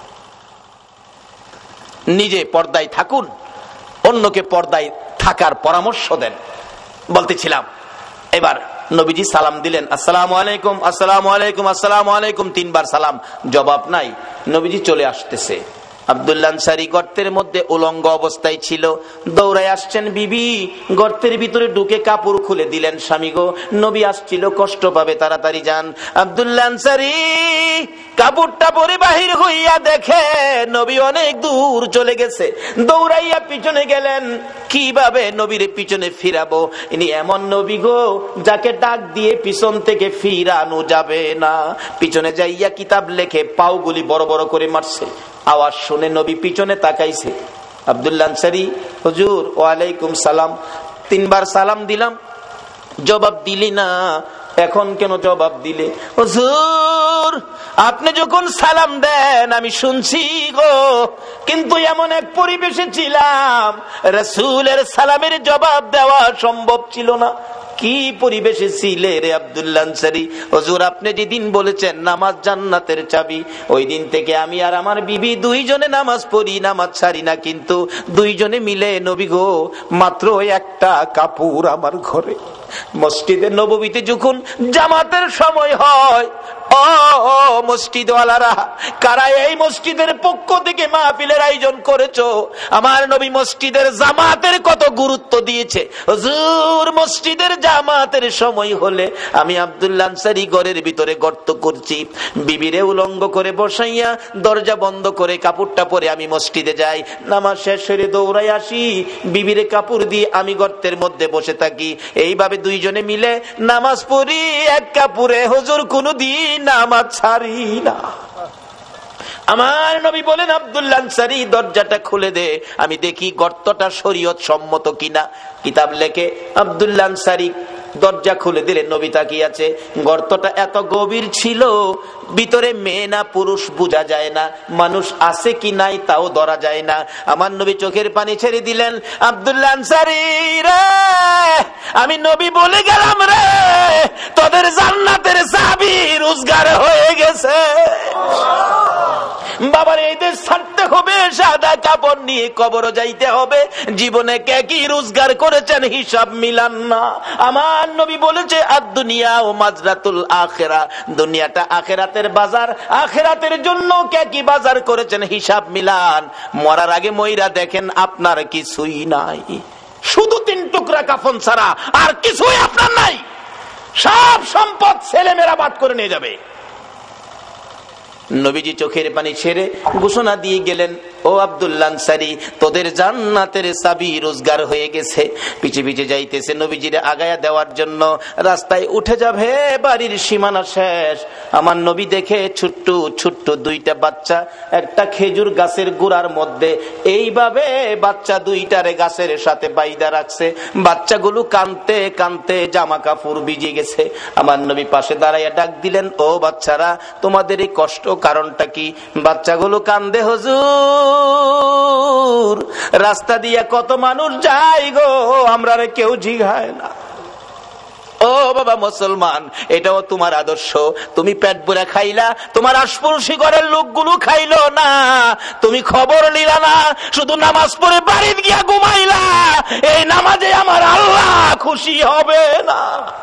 নিজে পর্দায় থাকুন, অন্যকে পর্দায় থাকার পরামর্শ দেন। বলতেছিলাম, এবার নবীজি সালাম দিলেন, আসসালামু আলাইকুম, আসসালামু আলাইকুম, আসসালামু আলাইকুম, তিনবার সালাম, জবাব নাই। নবীজি চলে আসতেছে। আব্দুল্লাহ আনসারী গর্তের মধ্যে উলঙ্গ অবস্থায় ছিল, দৌড়ায় আসছেন। বিবি গর্তের ভিতরে ঢুকে কাপড় খুলে দিলেন, স্বামী গো নবী আসছিল, কষ্ট পাবে, তাড়াতাড়ি যান। আব্দুল্লাহ আনসারী কাপড়টা পরে বাহির হইয়া দেখে নবী অনেক দূর চলে গেছে। দৌড়াইয়া পিছনে গেলেন, কিভাবে নবীর পিছনে ফিরাবো? ইনি এমন নবী গো যাকে ডাক দিয়ে পিছন থেকে ফিরানো যাবে না। পিছনে যাইয়া কিতাব লেখে পাওগুলি বড় বড় করে মারছে। আওয়াজ শুনে নবী পিছনে তাকাইছে। আব্দুল্লাহ আনসারী, হুজুর ওয়ালাইকুম সালাম, তিনবার সালাম দিলাম, জবাব দিলি না, এখন কেন জবাব দিলে? হুজুর আপনি যখন সালাম দেন আমি শুনছি গো, কিন্তু এমন এক পরিবেশে ছিলাম রাসূলের সালামের জবাব দেওয়া সম্ভব ছিল না। কি পরিবেশে ছিলে রে আব্দুল্লাহ আনসারী? হুজুর আপনি যেদিন বলেছেন নামাজ জান্নাতের চাবি, ওই দিন থেকে আমি আর আমার বিবি দুইজনে নামাজ পড়ি, নামাজ ছাড়ি না, কিন্তু দুইজনে মিলে নবী গো মাত্র একটা কাপড় আমার ঘরে। মসজিদে নববীতে যখন জামাতের সময় হয়, ও মসজিদওয়ালারা, কারা এই মসজিদের পক্ষ থেকে মাহফিলের আয়োজন করেছো? আমার নবী মসজিদের জামাতের কত গুরুত্ব দিয়েছে। হুজুর মসজিদের জামাতের সময় হলে আমি আব্দুল্লাহ আনসারী ঘরের ভিতরে গর্ত করছি, বিবিরে উলঙ্গ করে বসাইয়া দরজা বন্ধ করে কাপড়টা পরে আমি মসজিদে যাই, নামাজ শেষ হয়ে দৌড়াই আসি, বিবিরে কাপড় দিয়ে আমি গর্তের মধ্যে বসে থাকি। এইভাবে দুইজনে মিলে নামাজ পড়ি এক কাপড়ে, হুজুর কোনদিন নামাজ ছাড়ি না। আমার নবী বলেন আব্দুল্লাহ আনসারী দরজাটা খুলে দে, আমি দেখি গর্তটা শরীয়ত সম্মত কিনা। কিতাব লেখে আব্দুল্লাহ আনসারী দরজা খুলে দিলেন, নবী তাকিয়ে আছে। গর্তটা এত গভীর ছিল, ভিতরে মেয়ে না পুরুষ বোঝা যায় না, মানুষ আছে কি নাই তাও ধরা যায় না। আমার নবী চোখের পানি ছেড়ে দিলেন, আব্দুল্লাহ আনসারী রে, আমি নবী বলে গেলাম রে, তোদের জান্নাতের চাবি রোজগার হয়ে গেছে। বাবার এই দেশ ছাড়তে হবে, সাদা কাপড় নিয়ে কবর যাইতে হবে, জীবনে কে কি রোজগার করেছেন হিসাব মিলান না। আমার নবী বলেছে আদ-দুনিয়া ও মাজরাতুল আখিরা, দুনিয়াটা আখিরাতের বাজার, আখিরাতের জন্য কে কি বাজার করেছেন হিসাব মিলান। মরার আগে মইরা দেখেন আপনার কিছুই নাই, শুধু 3 টুকরা কাফন ছাড়া আর কিছুই আপনার নাই। সব সম্পদ ছেলে মেয়েরা বাদ করে নিয়ে যাবে। নবীজি চোখের পানি ছেড়ে ঘোষণা দিয়ে গেলেন, ও আব্দুল্লাহ আনসারী তোদের জান্নাতের চাবি রোজগার হয়ে গেছে। পিছে পিছে যাইতেছে নবীজিরে আগায়া দেওয়ার জন্য, রাস্তায় উঠে যাবে, বাড়ির সীমানা শেষ। আমার নবী দেখে ছোট্ট ছোট্ট 2টা বাচ্চা একটা খেজুর গাছের গোড়ার মধ্যে এইভাবে বাচ্চা 2টারে গাছের সাথে বাইদা রাখছে। বাচ্চাগুলো কানতে কানতে জামা কাপড় ভিজে গেছে। আমার নবী পাশে দাঁড়াইয়া ডাক দিলেন, ও বাচ্চারা তোমাদের এই কষ্ট কারণটা কি? বাচ্চাগুলো কান্দে, হুজুর রাস্তা দিয়ে কত মানুষ যায় গো, আমরা কেউ জিগায় না। ও বাবা মুসলমান, এটাও তোমার আদর্শ? তুমি পেট ভরে খাইলা, তোমার আশপাশি ঘরের লোকগুলো খাইলো না, তুমি খবর নিলা না, শুধু নামাজ পড়ে বাড়িতে গিয়া ঘুমাইলা। এই নামাজে আমার আল্লাহ খুশি হবে না।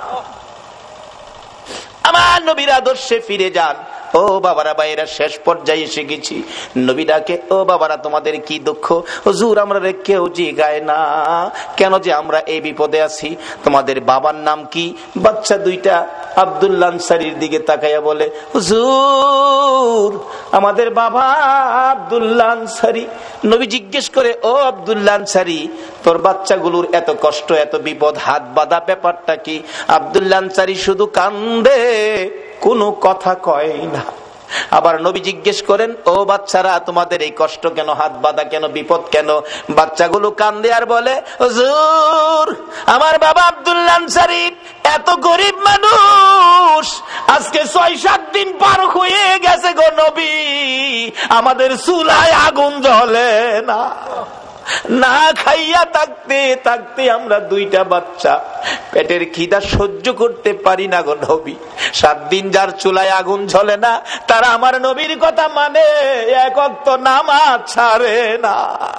আমার নবীর আদর্শে ফিরে যান। ও বাবারা ভাইরা, শেষ পর্যায়ে এসে গেছি। নবী ডাকে, ও বাবারা তোমাদের কি দুঃখ? হুজুর আমরা কেউ জিগায় না কেন যে আমরা এই বিপদে আছি। তোমাদের বাবার নাম কি? বাচ্চা 2টা আব্দুল্লাহ আনসারীর দিকে তাকাইয়া বলে, হুজুর আমাদের বাবা আব্দুল্লাহ আনসারী। নবী জিজ্ঞেস করে, ও আব্দুল্লাহ আনসারী তোর বাচ্চাগুলোর এত কষ্ট, এত বিপদ, হাত বাঁধা ব্যাপারটা কি? আব্দুল্লাহ আনসারী শুধু কান্দে, কোনো কথা কয় না। আবার নবী জিজ্ঞেস করেন, ও বাচ্চারা, তোমাদের এই কষ্ট কেন, হাত বাঁধা কেন, বিপদ কেন? বাচ্চাগুলো কান্দে আর বলে, হুজুর, আমার বাবা আব্দুল্লাহ আনসারী এত গরিব মানুষ, আজকে 6-7 দিন পার হয়ে গেছে গো নবী, আমাদের চুলায় আগুন জ্বলে না, না খাইয়া থাকতে থাকতে আমরা 2টা বাচ্চা পেটের খিদা সহ্য করতে পারি না গো নবী। 7 দিন যার চুলায় আগুন জ্বলে না, তারা আমার নবীর কথা মানে, 1 ওয়াক্ত নামাজ ছাড়ে না।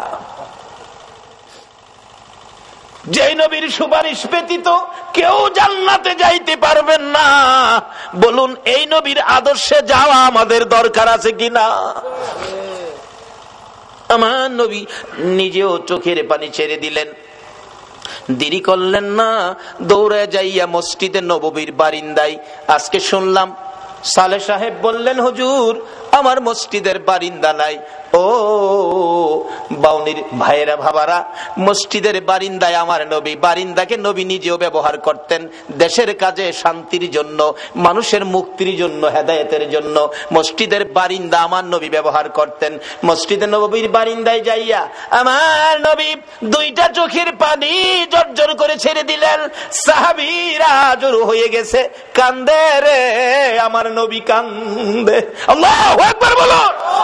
যে নবীর সুপারিশ ব্যতীত কেউ জান্নাতে যাইতে পারবেন না, বলুন এই নবীর আদর্শে যাওয়া আমাদের দরকার আছে কিনা? আমার নবী নিজেও চোখের পানি ছেড়ে দিলেন, দেরি করলেন না, দৌড়ে যাইয়া মসজিদে নববীর বারিন্দায়। আজকে শুনলাম সালেহ সাহেব বললেন, হুজুর আমার মসজিদের বারিন্দা নাই। ও বাউনির ভাইয়েরা, ভাবারা, মসজিদের বারিন্দায় আমার নবী, বারিন্দাকে নবী নিজেও ব্যবহার করতেন দেশের কাজে, শান্তির জন্য, মানুষের মুক্তির জন্য, হেদায়েতের জন্য। মসজিদের বারিন্দা আমার নবী ব্যবহার করতেন। মসজিদে নববীর বারিন্দায় যাইয়া আমার নবী 2টা চোখের পানি জর্জর করে ছেড়ে দিলেন। সাহাবীরা জড়ো হয়ে গেছে, কান্দে রে আমার নবী কান্দে। আল্লাহু আকবার বলো।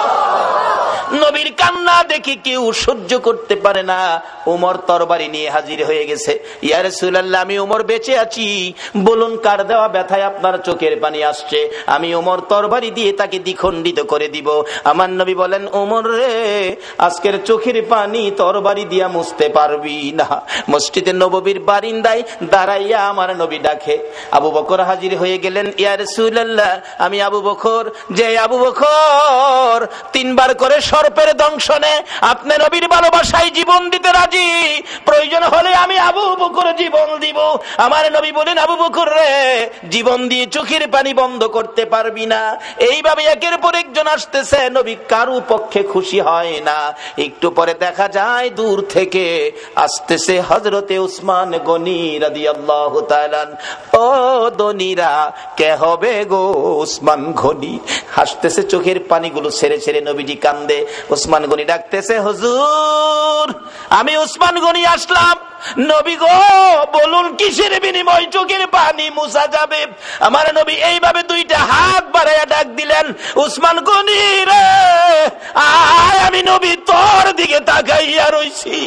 নবীর কান্না দেখি কেউ সহ্য করতে পারে না। উমর তরবারি নিয়ে হাজির হয়ে গেছে। ইয়া রাসূলুল্লাহ, আমি উমর বেঁচে আছি, বলুন কার দেওয়া ব্যথায় আপনার চোখের পানি আসছে, আমি উমর তরবারি দিয়ে তাকে দ্বিখণ্ডিত করে দিব। আমার নবী বলেন, উমর রে, আজকের চোখের পানি তরবারি দিয়া মুছতে পারবি না। মসজিদে নববীর বারিন্দায় দাঁড়াইয়া আমার নবী ডাকে। আবু বকর হাজির হয়ে গেলেন। ইয়া রাসূলুল্লাহ, আমি আবু বকর, যে আবু বকর 3 বার করে সর্পের দংশনে আপনি নবীর ভালোবাসায় জীবন দিতে রাজি, প্রয়োজন হলে আমি আবু বকর জীবন দিব। আমার নবী বলেন, আবু বকর রে, জীবন দিয়ে চোখের পানি বন্ধ করতে পারবি না। এইভাবে একের পর একজন আসতেছে, নবী কারো পক্ষে খুশি হয় না। একটু পরে দেখা যায় দূর থেকে আসতেছে হযরতে উসমান গনি রাদিয়াল্লাহু তাআলা। ও দনিরা, কে হবে গো উসমান গনি? হাসতেছে, চোখের পানিগুলো ছেড়ে ছেড়ে নবীজি কান্দে। উসমান গনি ডাকতেছে, হুজুর আমি উসমান গনি আসলাম। নবী গো, বলুন কিসের বিনিময় চোখের পানি মুছা যাবে? আমার নবী এইভাবে 2টা হাত বাড়াইয়া ডাক দিলেন, উসমান গনি রে, আয়, আমি নবী তোর দিকে তাকাইয়া রইছি।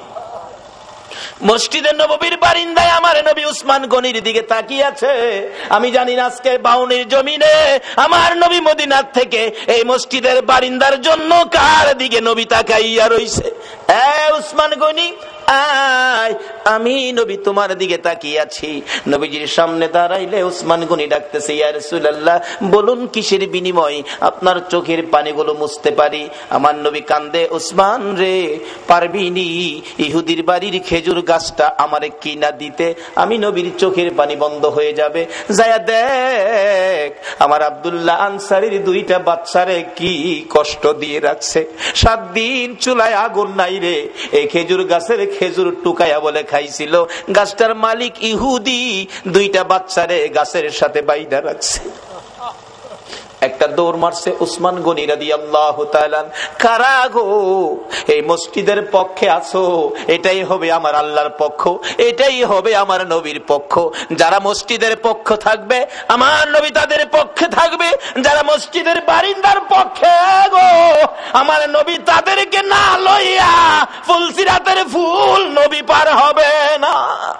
মসজিদে নববীর বারিন্দায় আমার নবী উসমান গনির দিকে তাকিয়ে আছে। আমি জানি না আজকে বাউনির জমিনে আমার নবী মদিনার থেকে এই মসজিদের বারিন্দার জন্য কার দিকে নবী তাকাইয়া রইছে। উসমান গনি, আয়, আমি নবী তোমার দিকে তাকিয়ে আছি। নবীজির সামনে দাঁড়াইলে উসমান গনি ডাকতেছে, ইয়া রাসূলুল্লাহ, বলুন কিসের বিনিময় আপনার চোখের পানিগুলো মুছতে পারি? আমার নবী কান্দে, উসমান রে, পারবিনি, ইহুদির বাড়ির খেজুর গাছটা আমারে কিনা দিতে, আমি নবীর চোখের পানি বন্ধ হয়ে যাবে। যায়া দেখ আমার আব্দুল্লাহ আনসারীর 2টা বাচ্চারে কি কষ্ট দিয়ে রাখছে। 7 দিন চুলায় আগুন নাই রে, এই খেজুর গাছের খেজুর টুকায়া বলে খাইছিল। গাছটার মালিক ইহুদি, 2টা বাচ্চারে গাছের সাথে বাইধা রাখছে। একটা দৌড় মারছে উসমান গনি রাদিয়াল্লাহু তাআলা। কারা গো এই মসজিদের পক্ষে আছো? এটাই হবে আমার আল্লাহর পক্ষ, এটাই হবে আমার নবীর পক্ষ। যারা মসজিদের পক্ষ থাকবে আমার নবী তাদের পক্ষে থাকবে, যারা মসজিদের বারিন্দার পক্ষে গো আমার নবী তাদেরকে না লইয়া ফুলসিরাতের ফুল নবী পার হবে না।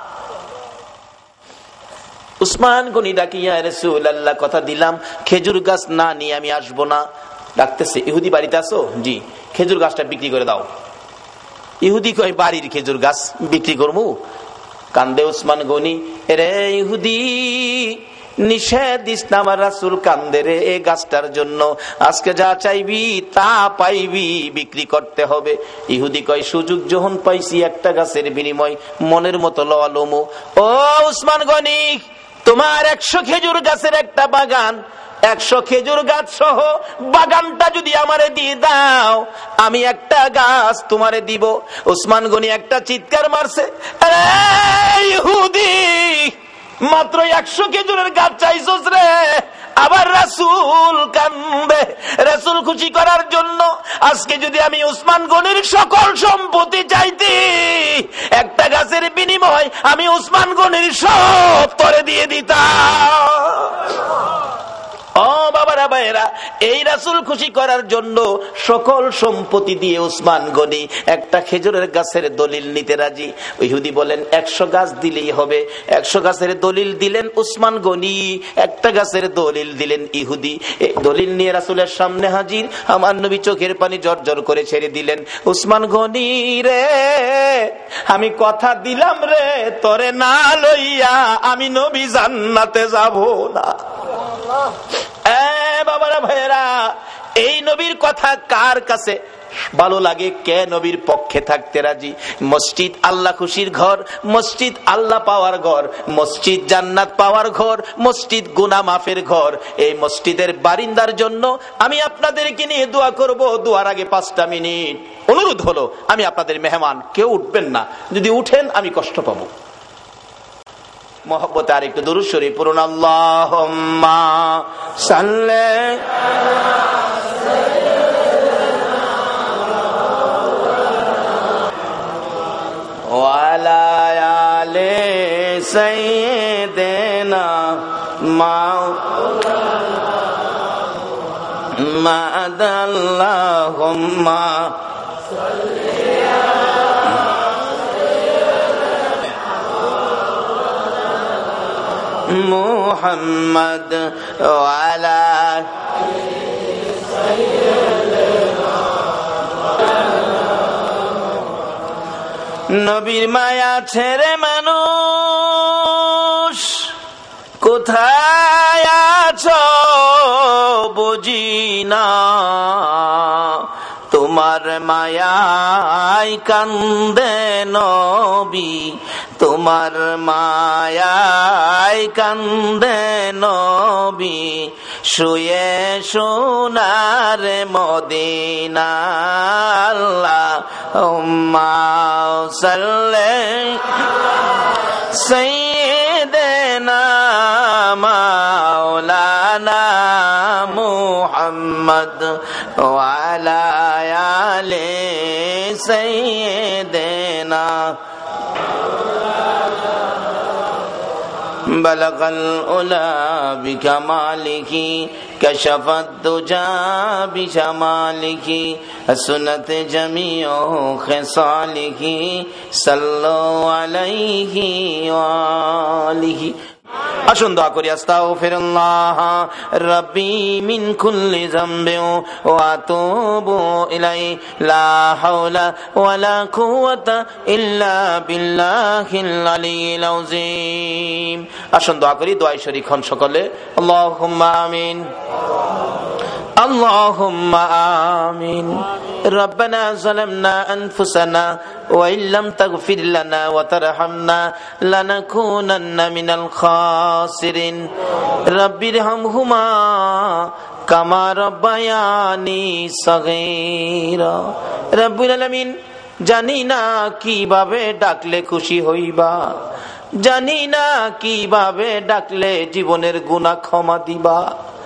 উসমান গনি ডাকিয়া, রাসূলুল্লাহ কথা দিলাম খেজুর গাছ না নিয়ে আমি আসবো না। ডাকতেছে, ইহুদি বাড়িতে আছো? জি। খেজুর গাছটা বিক্রি করে দাও। ইহুদি কয়, বাড়ির খেজুর গাছ বিক্রি করবো? কান্দে উসমান গনি, রে ইহুদি, নিষেধ দিস না, আমার রাসূল কান্দে রে এই গাছটার জন্য। আজকে যা চাইবি তা পাইবি, বিক্রি করতে হবে। ইহুদি কয়, সুযোগ যখন পাইছি একটা গাছের বিনিময় মনের মতো লওয়া লমু। ও উসমান গনি, তোমার 100 খেজুর গাছের একটা বাগান, 100 খেজুর গাছ সহ বাগানটা যদি আমারে দিয়ে দাও, আমি একটা গাছ তোমারে দিব। উসমান গনি একটা চিৎকার মারছে, ইহুদি, মাত্র 100 খেজুরের গাছ চাইছস রে, আবার রাসূল কান্দে। রাসূল খুশি করার জন্য আজকে যদি আমি উসমান গনির সকল সম্পত্তি চাইতি, একটা গাছের বিনিময় আমি উসমান গনির সব তরে দিয়ে দিতাম। ও বাবারা ভাইয়েরা, এই রাসূল খুশি করার জন্য সকল সম্পত্তি দিয়ে উসমান গনি একটা খেজুরের গাছের দলিল নিতে রাজি। ইহুদি বলেন 100 গাছ দিলেই হবে। 100 গাছের দলিল দিলেন উসমান গনি, একটা গাছের দলিল দিলেন ইহুদি। এই দলিল নিয়ে রাসূলের সামনে হাজির। আমার নবী চোখের পানি জর্জর করে ছেড়ে দিলেন, উসমান গনি রে, আমি কথা দিলাম রে, তোরে না লইয়া আমি নবী জান্নাতে যাব না। বাবারা ভাইয়েরা, এই নবীর কথা কার কাছে ভালো লাগে? কে নবীর পক্ষে থাকতে রাজি? মসজিদ আল্লাহ খুশির ঘর, মসজিদ আল্লাহ পাওয়ার ঘর, মসজিদ জান্নাত পাওয়ার ঘর, মসজিদ গুনাহ মাফের ঘর। এই মসজিদের বারিন্দার জন্য আমি আপনাদেরকে নিয়ে দোয়া করব। দোয়ার আগে 5টা মিনিট অনুরোধ হলো, আমি আপনাদের মেহমান, কেউ উঠবেন না। যদি উঠেন আমি কষ্ট পাবো। মোহব্বতে আর একটু দুরূদ শরীফ পড়ুন। আল্লাহুম্মা সাল্লি ওয়ালা আলি সাইয়্যিদিনা মাওলানা আল্লাহুম্মা মুহাম্মদ ওয়ালা নবীর মায়া ছেড়ে মানুষ কোথায় আছো বুঝি না, তোমার মায়ায় কান্দে নবী, তোমার মায়ায় কান্দে নবী, শুয়ে সোনার মদিনা। আল্লাহুম্মা সাল্লি সাইয়্যিদিনা মাওলানা মুহাম্মদ ওয়ালা আলি সাইয়্যিদিনা। বলগল উলা বিকামালিহি কশফত দুজা বিজামালিহি সুনত জমিউ খিসালিহি সাল্লু আলাইহি ওয়া আলিহি। আসুন দোয়া করি। আস্তাগফিরুল্লাহ রাব্বি মিন কুল্লি যামবিন ওয়া আতুবু ইলাইহি লা হাওলা ওয়ালা কুওয়াতা ইল্লা বিল্লাহিল আলিয়্যিল আযীম। আসুন দোয়া করি, দোয়ায় শরীক হন সকলে। আল্লাহুম্মা আমিন, আল্লাহুম্মা আমিন। রব্বানা যালামনা আনফুসানা ওয়া ইল্লাম তাগফির লানা ওয়া তারহামনা লানাকুনান্না মিনাল খাসিরিন। রাব্বিরহামহুমা কামা রাব্বায়ানি সাগীরা। রব্বুল আলামিন, জানি না কিভাবে ডাকলে খুশি হইবা, জানি না কিভাবে ডাকলে জীবনের গুনাহ ক্ষমা দিবা।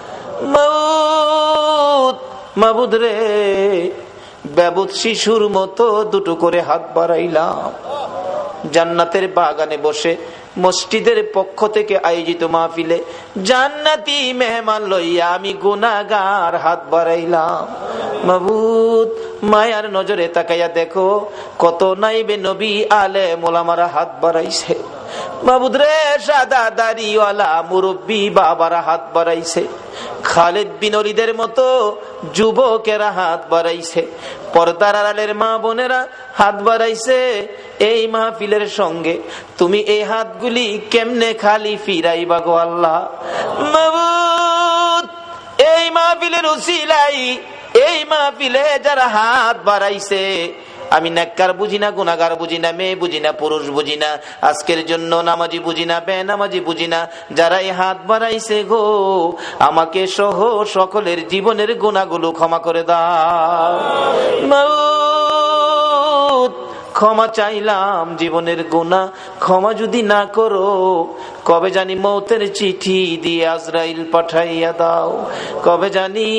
মাবুদ রে, বেবুদ শিশুর মতো দুটো করে হাত বাড়াইলাম। জান্নাতের বাগানে বসে মসজিদের পক্ষ থেকে আয়োজিত মাহফিলে জান্নাতি মেহমান লইয়া আমি গুনাহগার হাত বাড়াইলাম। মাবুদ, মায়ার নজরে তাকাইয়া দেখো কত নাইবে নবী আলেম ওলামারা হাত বাড়াইছে। মাবুদ রে, সাদা দাড়িওয়ালা মুরব্বী বাবারা হাত বাড়াইছে, খালিদ বিন ওলীদের মতো যুবকেরা হাত বাড়াইছে, পর্দার আড়ালের মা বোনেরা হাত বাড়াইছে। এই মাহফিলের সঙ্গে তুমি এই হাতগুলি কেমনে খালি ফিরাইবা গো আল্লাহ? মাবুদ, এই মাহফিলের উসিলাই, এই মাহফিলে যারা হাত বাড়াইছে, আমি নেককার বুঝি না, গুনাহগার বুঝি না, মেয়ে বুঝি না, পুরুষ বুঝি না, আজকের জন্য নামাজি বুঝি না, বেনামাজি বুঝি না, যারা এই হাত বাড়াইছে গো, আমাকে সহ সকলের জীবনের গুনাহগুলো ক্ষমা করে দাও। মাউত, ক্ষমা চাইলাম জীবনের গুনাহ ক্ষমা যদি না করো, কবে জানি মৌতের চিঠি দিয়ে আজরাইল পাঠাইয়া দাও, কবে জানি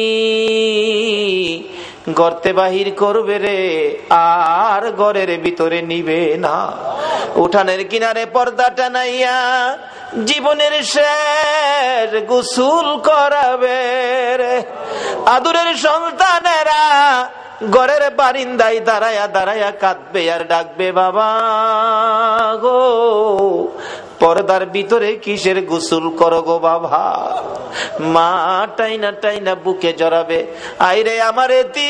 গর্তে বাহির করবে রে, আর ঘরের ভিতরে নিবে না। উঠানের কিনারে পর্দা টানাইয়া জীবনের শেষ গোসল করাবে রে। আদুরের সন্তানেরা ঘরের বারিন্দায় দাঁড়ায়া দাঁড়ায়া কাঁদবে আর ডাকবে, বাবা গো পর্দার ভিতরে কিসের গোসল করো গো বাবা। মা টাইনা টাইনা বুকে জড়াবে, আইরে আমার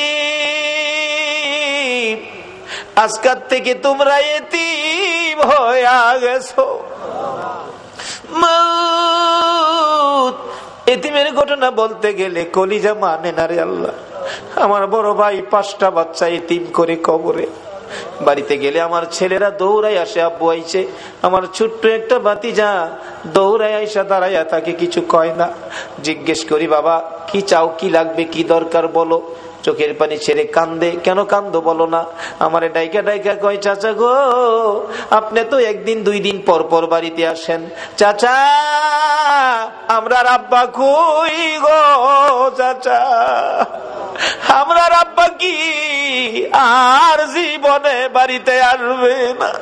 এতিম, আজকাল থেকে তোমরা এতিম হয়ে গেছো। এতিমের ঘটনা বলতে গেলে কলিজা মানে না রে আল্লাহ। আমার বড় ভাই 5টা বাচ্চা এতিম করে কবরে। বাড়িতে গেলে আমার ছেলেরা দৌড়াই আসে, আব্বু আইছে। আমার ছোট্ট একটা ভাতিজা দৌড়াই আইসা দাঁড়াইয়া তাকে কিছু কয় না। জিজ্ঞেস করি, বাবা কি চাও, কি লাগবে, কি দরকার বলো। চোখের পানি ছেড়ে কান্দে। কেন কান্দো বলো না। আমারে ডাইকা ডাইকা কয়, চাচা গো আপনি তো 1 দিন 2 দিন পর পর বাড়িতে আসেন। চাচা আমরা আব্বা কই গো, চাচা আমরা আব্বা কি আর জীবনে বাড়িতে আসবে না।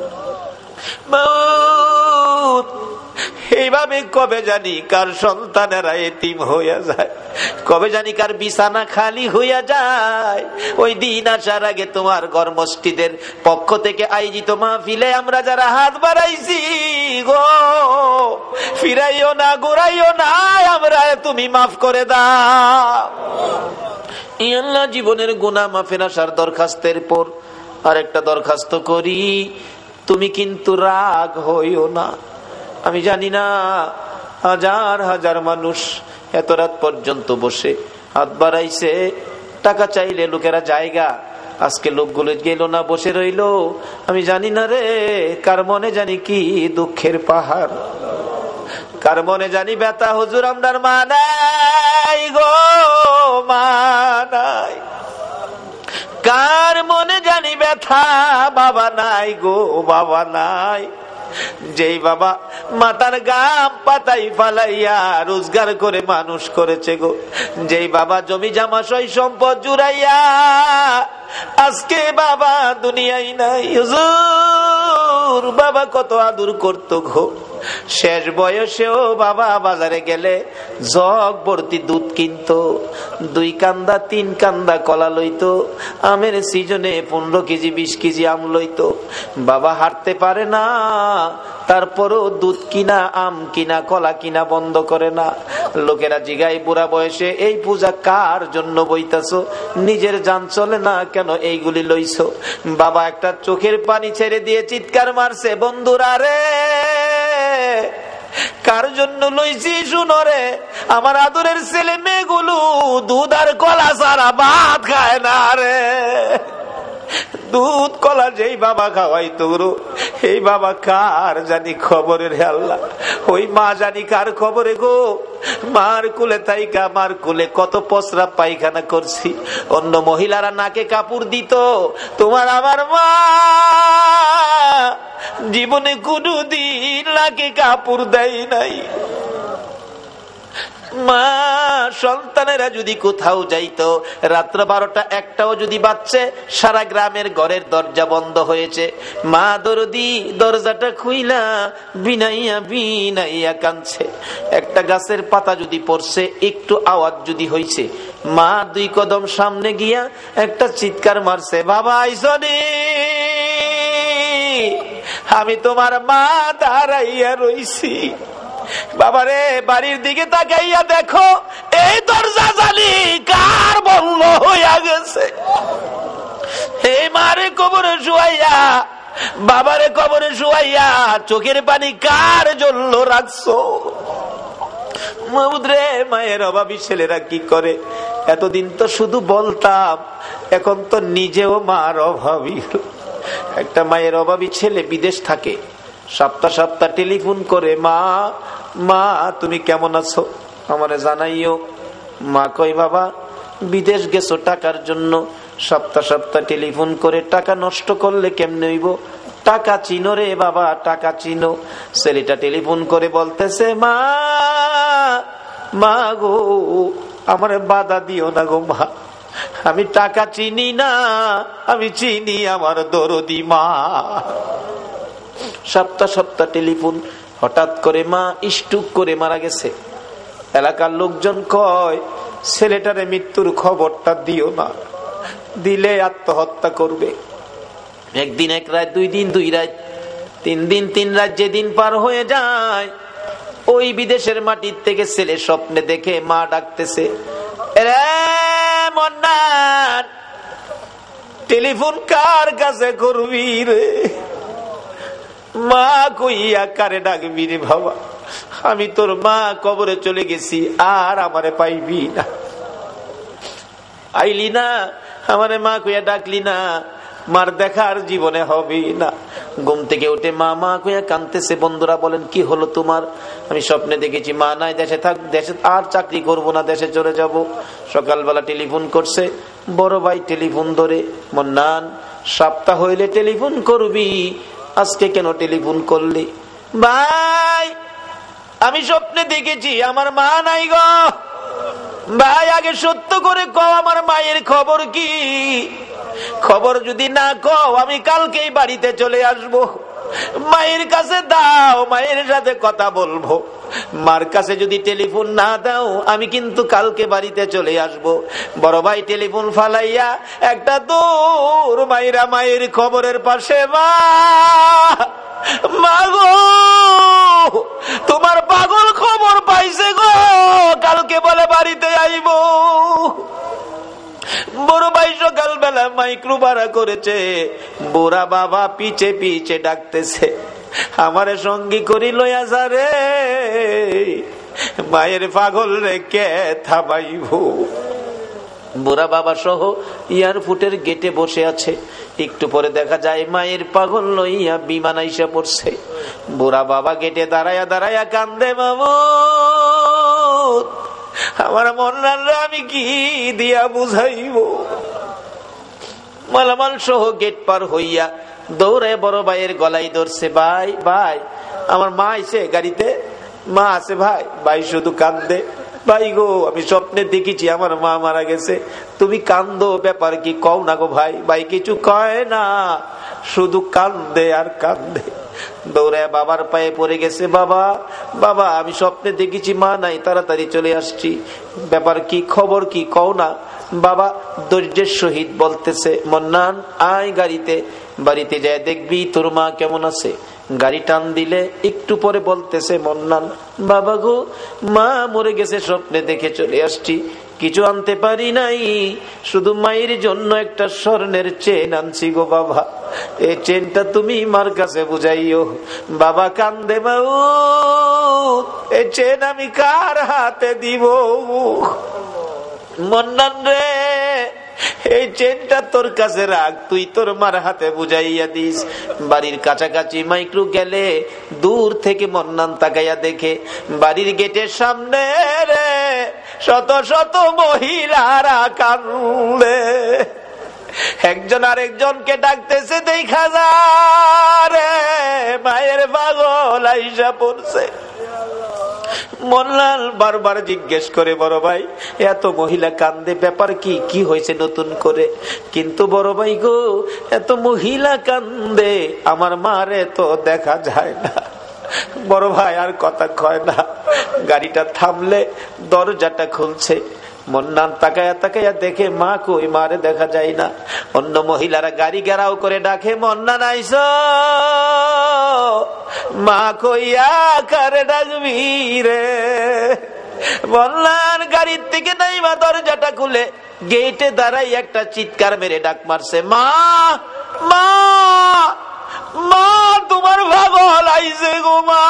এইভাবে কবে জানি কার সন্তানেরা এতিম হইয়া যায়, কবে জানি কার বিছানা খালি হইয়া যায়। ওই দিন আসার আগে তোমার ঘর মসজিদের পক্ষ থেকে আয়োজিত মাহফিলে আমরা যারা হাত বাড়াইছি গো, ফিরাইও না, ঘুরাইও না, আমরা তুমি মাফ করে দাও। আল্লাহ জীবনের গুনাহ মাফের আসার দরখাস্তের পর আরেকটা দরখাস্ত করি, তুমি কিন্তু রাগ হইও না। আমি জানি না হাজার হাজার মানুষ এত রাত পর্যন্ত বসে হাত বাড়াইছে, টাকা চাইলে লোকেরা জায়গা, আজকে লোকগুলো গেল না, বসে রইল। আমি জানি না রে কার মনে জানি কি দুঃখের পাহাড়, কার মনে জানি ব্যথা। হুজুর আমরার মা নাই গো, মা নাই। কার মনে জানি ব্যথা, বাবা নাই গো, বাবা নাই। যেই বাবা মাথার গাম পাতাই ফালাইয়া রোজগার করে মানুষ করেছে গো, যেই বাবা জমি জামা সই সম্পদ জুড়াইয়া আজকে বাবা দুনিয়ায় নাই। হুজুর বাবা কত আদর করতো গো, শেষ বয়সেও বাবা বাজারে গেলে জগ ভর্তি দুধ কিনতো, 2 কান্দা 3 কান্দা কলা লইতো, আমের সিজনে 15 কেজি 20 কেজি আম লইতো। বাবা হাঁটতে পারে না, তারপরও দুধ কিনা, আম কিনা, কলা কিনা বন্ধ করে না। লোকেরা জিগায় বুড়া বয়সে এই পূজা কার জন্য বইতাছো, নিজের জান চলে না কেন এইগুলি লইছো। বাবা একটা চোখের পানি ছেড়ে দিয়ে চিৎকার মারছে, বন্ধুরা রে কার জন্য লইছি শুনো রে, আমার আদরের ছেলে মেয়েগুলো দুধ আর কলা ছাড়া ভাত খায় না রে। দুধ কলা যেই বাবা খাওয়াইতো এই বাবা কার জানি খবরে রে আল্লাহ। ওই মা জানি কার খবরে গো। মার কুলে তাইকা মার কুলে কত পসরা পায়খানা করছি, অন্য মহিলারা নাকে কাপড় দিত, তোমার আমার মা জীবনে কোনদিন নাকে কাপড় দেয় নাই। মা সন্তানেরা যদি কোথাও যাইতো, রাত্র 12টা 1টাও যদি বাজছে, সারা গ্রামের ঘরের দরজা বন্ধ হয়েছে, মা দরদি দরজাটা খুইলা বিনাইয়া বিনাইয়া কাঁদছে। একটা গাছের পাতা যদি পড়ছে, একটু আওয়াজ যদি হইছে, মা 2 কদম সামনে গিয়া একটা চিৎকার মারছে, বাবা আইসনি, আমি তোমার মা দাঁড়াইয়া রইছি। বাবারে বাড়ির দিকে তাকাইয়া দেখো, এই দরজা জানি কার বন্ধ হইয়া গেছে। এই মারে কবরে শুয়াইয়া, বাবারে কবরে শুয়াইয়া চোখের পানি কার জন্য রাখছো। মৌদ্রে মায়ের অভাবী ছেলেরা কি করে, এতদিন তো শুধু বলতাম, এখন তো নিজেও মার অভাবী। একটা মায়ের অভাবী ছেলে বিদেশ থাকে, সপ্তাহ সপ্তাহ টেলিফোন করে, মা মা তুমি কেমন আছো, আমারে জানাইও। মা কই, বাবা বিদেশ গেছো টাকার জন্য, সপ্তাহ সপ্তাহ টেলিফোন করে টাকা নষ্ট করলে কেমনে হইব? টাকা চিনো রে বাবা, টাকা চিনো। ছেলেটা টেলিফোন করে বলতেছে, মা মা গো, আমার বাধা দিও না গো মা, আমি টাকা চিনি না, আমি চিনি আমার দরদি মা। সপ্তাহ সপ্তাহ টেলিফোন। হঠাৎ করে মা স্ট্রোক করে মারা গেছে। এলাকার লোকজন কয়, ছেলেটারে মৃত্যুর খবরটা দিও না, দিলে আত্মহত্যা করবে। একদিন এক রাত, 2 দিন 2 রাত, 3 দিন 3 রাত যেদিন পার হয়ে যায়, ওই বিদেশের মাটির থেকে ছেলে স্বপ্নে দেখে মা ডাকতেছে, রে মন্নান, টেলিফোন কার কাছে করবি রে? মা কইয়া কারে ডাকবি রে বাবা? আমি তোর মা, কবরে চলে গেছি, আর আমারে পাইবি না। আইলি না, আমারে মা কইয়া ডাকলি না, মার দেখার জীবনে হবে না। ঘুম থেকে উঠে মা মা কইয়া কাঁদতেছে। বন্ধুরা বলেন, কি হলো তোমার? আমি স্বপ্নে দেখেছি মা নাই, দেশে থাক, দেশে আর চাকরি করব না, দেশে চলে যাব। সকালবেলা টেলিফোন করছে, বড় ভাই টেলিফোন ধরে, মন্নান সপ্তাহ হইলে টেলিফোন করবি, আজকে কেন টেলিফোন করলি? ভাই আমি স্বপ্নে দেখেছি আমার মা নাই গো। ভাই আগে সত্য করে কও, আমার মায়ের খবর কি? খবর যদি না কও, আমি কালকেই বাড়িতে চলে আসব। মায়ের কাছে দাও, মায়ের সাথে কথা বলবো। মার কাছে যদি টেলিফোন না দাও, আমি কিন্তু কালকে বাড়িতে চলে আসব। বড় ভাই টেলিফোন ফালাইয়া একটা দূর মায়েরা মায়ের খবরের পাশে, মা মা গো, তোমার পাগল খবর পাইছে গো, কালকে বলে বাড়িতে আইব। বড় ভাই সকালবেলা মাইক্রো ভাড়া করেছে, বুড়া বাবা পিছে পিছে ডাকতেছে, আমারে সঙ্গী করি লইয়া যা রে, মায়ের পাগল রে কে থামাইব। বুড়া বাবা সহ এয়ারপোর্টের গেটে বসে আছে। একটু পরে দেখা যায় মায়ের পাগল লইয়া বিমান আইসা পড়ছে। বুড়া বাবা গেটে দাঁড়ায়া দাঁড়ায়া কান্দে, মামুদ আমার মন্নানরা আমি কি দিয়া বুঝাইব? মালামাল সহ গেট পার হইয়া দৌড়ে বড় ভাইয়ের গলায় ধরছে, ভাই ভাই আমার মা আইছে গাড়িতে, মা আছে ভাই। ভাই শুধু কান্দে, ভাই গো আমি স্বপ্নে দেখেছি আমার মা মারা গেছে, তুমি কান্দো, ব্যাপার কি কও না গো ভাই। ভাই কিছু কয় না, শুধু কান্দে আর কান্দে। দৌড়ে বাবার পায়ে পড়ে গেছে, বাবা বাবা আমি স্বপ্নে দেখেছি মা নাই, তাড়াতাড়ি চলে আসছি, ব্যাপার কি, খবর কি কও না। বাবা ধৈর্যের সহিত বলতেছে, মন্নান আয় গাড়িতে, বাড়িতে যায় দেখবি তোর মা কেমন আছে। গাড়ি টান দিলে একটু পরে বলতেছে, মন্নান বাবা গো, মা মরে গেছে, স্বপ্নে দেখে চলে আসছি, কিছু আনতে পারি নাই, শুধু মায়ের জন্য একটা স্বর্ণের চেন আনছি গো বাবা, এই চেনটা তুমি মার কাছে বুঝাইও। বাবা কান্দে, বাবু এই চেন আমি কার হাতে দিব? মন্নান রে এই চেনটা তোর কাছে রাখ, তুই তোর মার হাতে বুঝাইয়া দিস। বাড়ির কাছাকাছি মাইক্রো গেলে দূর থেকে মন্নান তাকাইয়া দেখে বাড়ির গেটের সামনে রে শত শত মহিলারা কান্দে, একজন আরেকজনকে ডাকতেছে, দেখা যায় মায়ের পাগল আইসা পড়ছে। মনলাল বারবার জিজ্ঞেস করে, বড় ভাই এত মহিলা কান্দে, ব্যাপার কি, কি হয়েছে নতুন করে? কিন্তু বড় ভাই গো এত মহিলা কান্দে, আমার মারে তো দেখা যায় না। বড় ভাই আর কথা কয় না। গাড়িটা থামলে দরজাটা খুলছে, মন্নান তাকায়া তাকায়া দেখে মা কই, মারে দেখা যায় না। অন্য মহিলারা গাড়ি ঘেরাও করে ডাকে, মন্নান আইসো, মা কইয়া কারে ডাকবি রে? মন্নান গাড়ির থেকে নাইমা দরজাটা খুলে গেটে দাঁড়াই একটা চিৎকার মেরে ডাক মারছে, মা মা মা তোমার পাগল আইছে গো মা।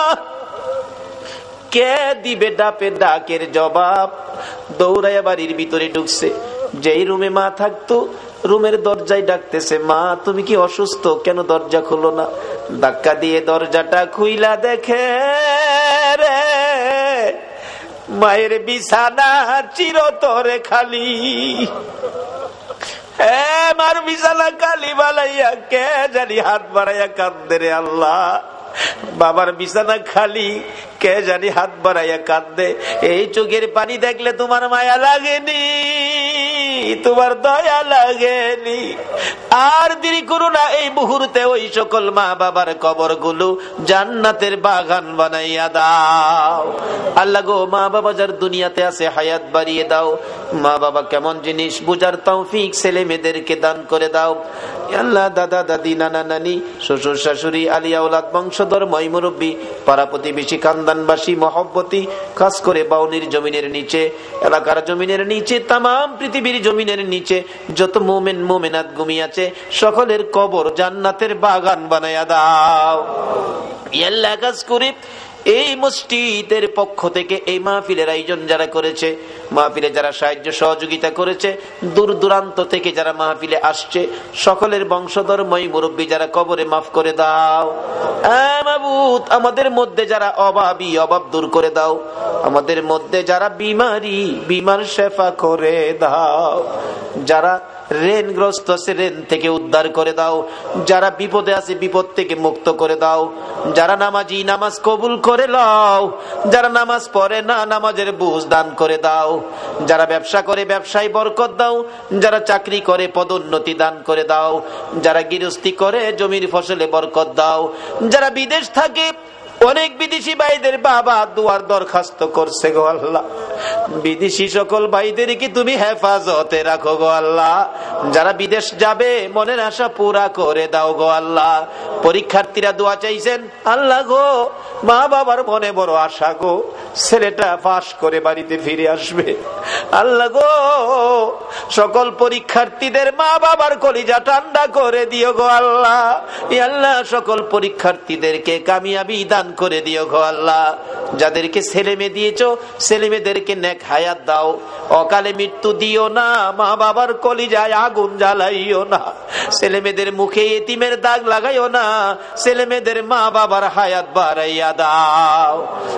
কে দিবে ডাপের ডাকের জবাব? দৌড়াইয়া বাড়ির ভিতরে ঢুকছে। যেই রুমে মা থাকতো রুমের দরজায় ডাকতেছে, মা তুমি কি অসুস্থ, কেন দরজা খুলো না? ধাক্কা দিয়ে দরজাটা খুইলা দেখে রে মায়ের বিছানা চিরতরে খালি। মার বিছানা কালি বালাইয়া কে জানি হাত বাড়াইয়া কান্দে রে আল্লাহ। বাবার বিছানা খালি, কে জানি হাত বাড়াইয়া কান্দে। এই চোখের পানি দেখলে তোমার মায়া লাগেনি, তোমার দয়া লাগেনি? আর দেরি করো না, এই মুহূর্তে ওই সকল মা বাবার কবর গুলো জান্নাতের বাগান বানাইয়া দাও। আল্লাহ গো, মা বাবা যার দুনিয়াতে আছে হায়াত বাড়িয়ে দাও। মা বাবা কেমন জিনিস বুঝার তৌফিক ছেলে মেয়েদেরকে দান করে দাও। আল্লাহ দাদা দাদি নানা নানি শ্বশুর শাশুড়ি আলিয়া ওলাদ বংশধর ময় মুরব্বী পাড়া প্রতিবেশী খানদানবাসী মহব্বতী, খাস করে বাউনির জমিনের নিচে, এলাকার জমিনের নিচে, তামাম পৃথিবীর জমিনের নিচে যত মোমেন মোমেনাত ঘুমিয়ে আছে সকলের কবর জান্নাতের বাগান বানায়া দাও। আল্লাহ কাজ করে এই মসজিদের পক্ষ থেকে এই মাহফিলের আয়োজন যারা করেছে, মাহফিলে যারা সাহায্য সহযোগিতা করেছে, দূর দূরান্ত থেকে যারা মাহফিলে আসছে সকলের বংশধর মই মুরব্বী যারা কবরে মাফ করে দাও। মাবুদ, আমাদের মধ্যে যারা অভাবী অভাব দূর করে দাও, আমাদের মধ্যে যারা বিমারি বিমার শেফা করে দাও, যারা ঋণগ্রস্ত আছে ঋণ থেকে উদ্ধার করে দাও, যারা বিপদে আছে বিপদ থেকে মুক্ত করে দাও, যারা নামাজি নামাজ কবুল করে লও, যারা নামাজ পড়ে না নামাজের বুঝ দান করে দাও, যারা ব্যবসা করে ব্যবসায় বরকত দাও, যারা চাকরি করে পদোন্নতি দান করে দাও, যারা গৃহস্থী করে জমির ফসলে বরকত দাও, যারা বিদেশ থাকে অনেক বিদেশি ভাইদের বাবা দুয়ার দরখাস্ত করছে গো আল্লাহ, বিদেশি সকল ভাইদেরকে তুমি হেফাজতে রাখো গো আল্লাহ। যারা বিদেশ যাবে মনের আশা পুরা করে দাও গো আল্লাহ। পরীক্ষার্থীরা দোয়া চাইছেন, আল্লাহ গো মা বাবার মনে বড় আশা গো, ছেলেটা পাশ করে বাড়িতে ফিরে আসবে। আল্লাহ গো সকল পরীক্ষার্থীদের মা বাবার কলিজা ঠান্ডা করে দিও গো আল্লাহ। আল্লাহ সকল পরীক্ষার্থীদেরকে কামিয়াবি দান করে দিও গো আল্লাহ। যাদেরকে ছেলে মেয়ে দিয়েছো ছেলে মেয়েদেরকে নেক হায়াত দাও, অকালে মৃত্যু দিও না, মা বাবার কলিজায় আগুন জ্বালাইও না, ছেলে মেয়েদের মুখে এতিমের দাগ লাগাইও না, ছেলে মেয়েদের মা বাবার হায়াত বাড়াইয়া দাও।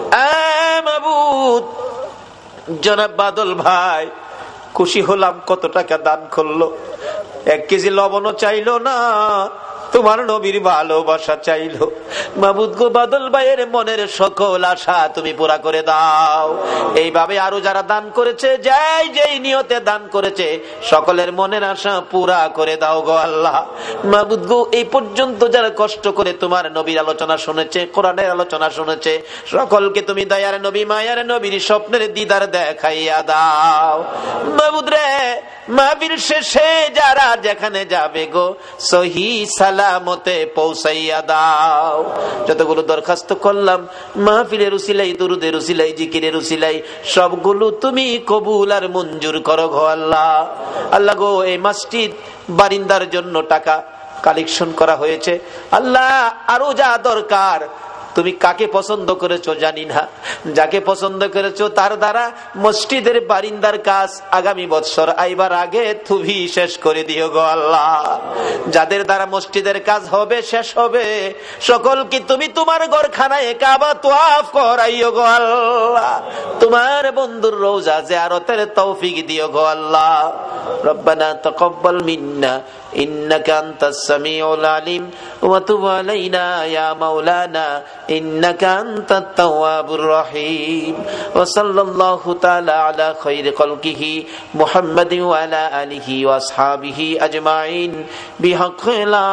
মাবুদ, জনাব বাদল ভাই খুশি হলাম, কত টাকা দান করলো, 1 কেজি লবণও চাইলো না, তোমার নবীর ভালোবাসা চাইলো। মাবুদ গো, বাদল ভাইয়ের মনের সকল আশা তুমি পুরা করে দাও। এইভাবে আরো যারা দান করেছে, যাই যেই নিয়তে দান করেছে, সকলের মনের আশা পুরা করে দাও গো আল্লাহ। মাবুদ গো, এই পর্যন্ত যারা কষ্ট করে তোমার নবীর আলোচনা শুনেছে, কোরআনের আলোচনা শুনেছে, সকলকে তুমি দয়ার নবী মায়ার নবীর স্বপ্নের দিদার দেখাইয়া দাও। মাবুদ রে, মাহফিল শেষে যারা যেখানে যাবে গো সহি সালামতে পৌঁছাইয়া দাও। যতগুলো দরখাস্ত করলাম মাহফিলের উসিলাই, দুরুদের উসিলাই, জিকিরের উসিলাই, সবগুলো তুমি কবুল আর মঞ্জুর করো গো আল্লাহ। আল্লাহ গো, এই মসজিদ বারিন্দার জন্য টাকা কালেকশন করা হয়েছে, আল্লাহ আরো যা দরকার তুমি কাকে পছন্দ করেছো জানি না, যাকে পছন্দ করেছো তার দ্বারা মসজিদের বারিন্দার কাজ আগামী বছর আইবার আগে তুমি শেষ করে দিও গো আল্লাহ। যাদের দ্বারা মসজিদের কাজ হবে শেষ হবে, সকলকে তুমি তোমার ঘরখানায় কাবা তোয়াফ করাইও গো আল্লাহ। তোমার বন্ধুর রওজা জিয়ারতের তৌফিক দিও গো আল্লাহ। রব্বানা তাকাব্বাল মিন্না ইন্নাকা আনতাস সামিউল আলিম ওয়া তুব আলাইনা ইয়া মাওলানা ইন্নাকা আনতাত তাওয়াবুর রহিম। ওয়া সাল্লাল্লাহু তাআলা আলা খায়রি খালকিহি মুহাম্মাদিন ওয়া আলা আলিহি ওয়া আসহাবিহি আজমাইন বিহাক্কি লা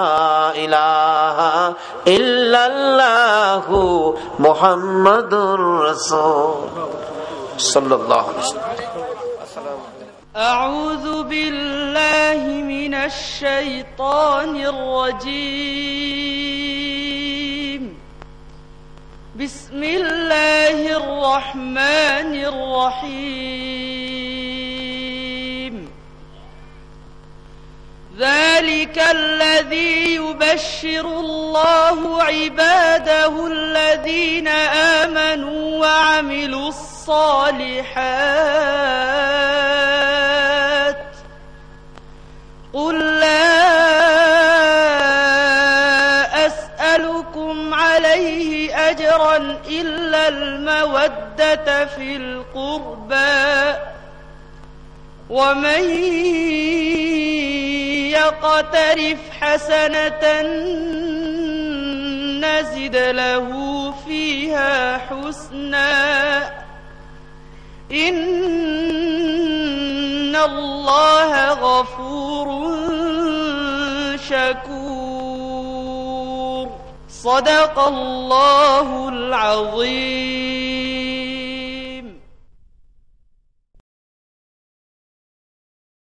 ইলাহা ইল্লাল্লাহু মুহাম্মাদুর রাসূল সাল্লাল্লাহু আলাইহি ওয়াসাল্লাম। أعوذ بالله من الشيطان الرجيم. بسم الله الرحمن الرحيم. ذلك الذي يبشر الله عباده الذين آمنوا وعملوا الصالحات. قل لا أسألكم عليه أجرا إلا المودة في القربى ومن يقترف حسنة نزد له فيها حسنا إن الله غفور شكور. صدق الله العظيم.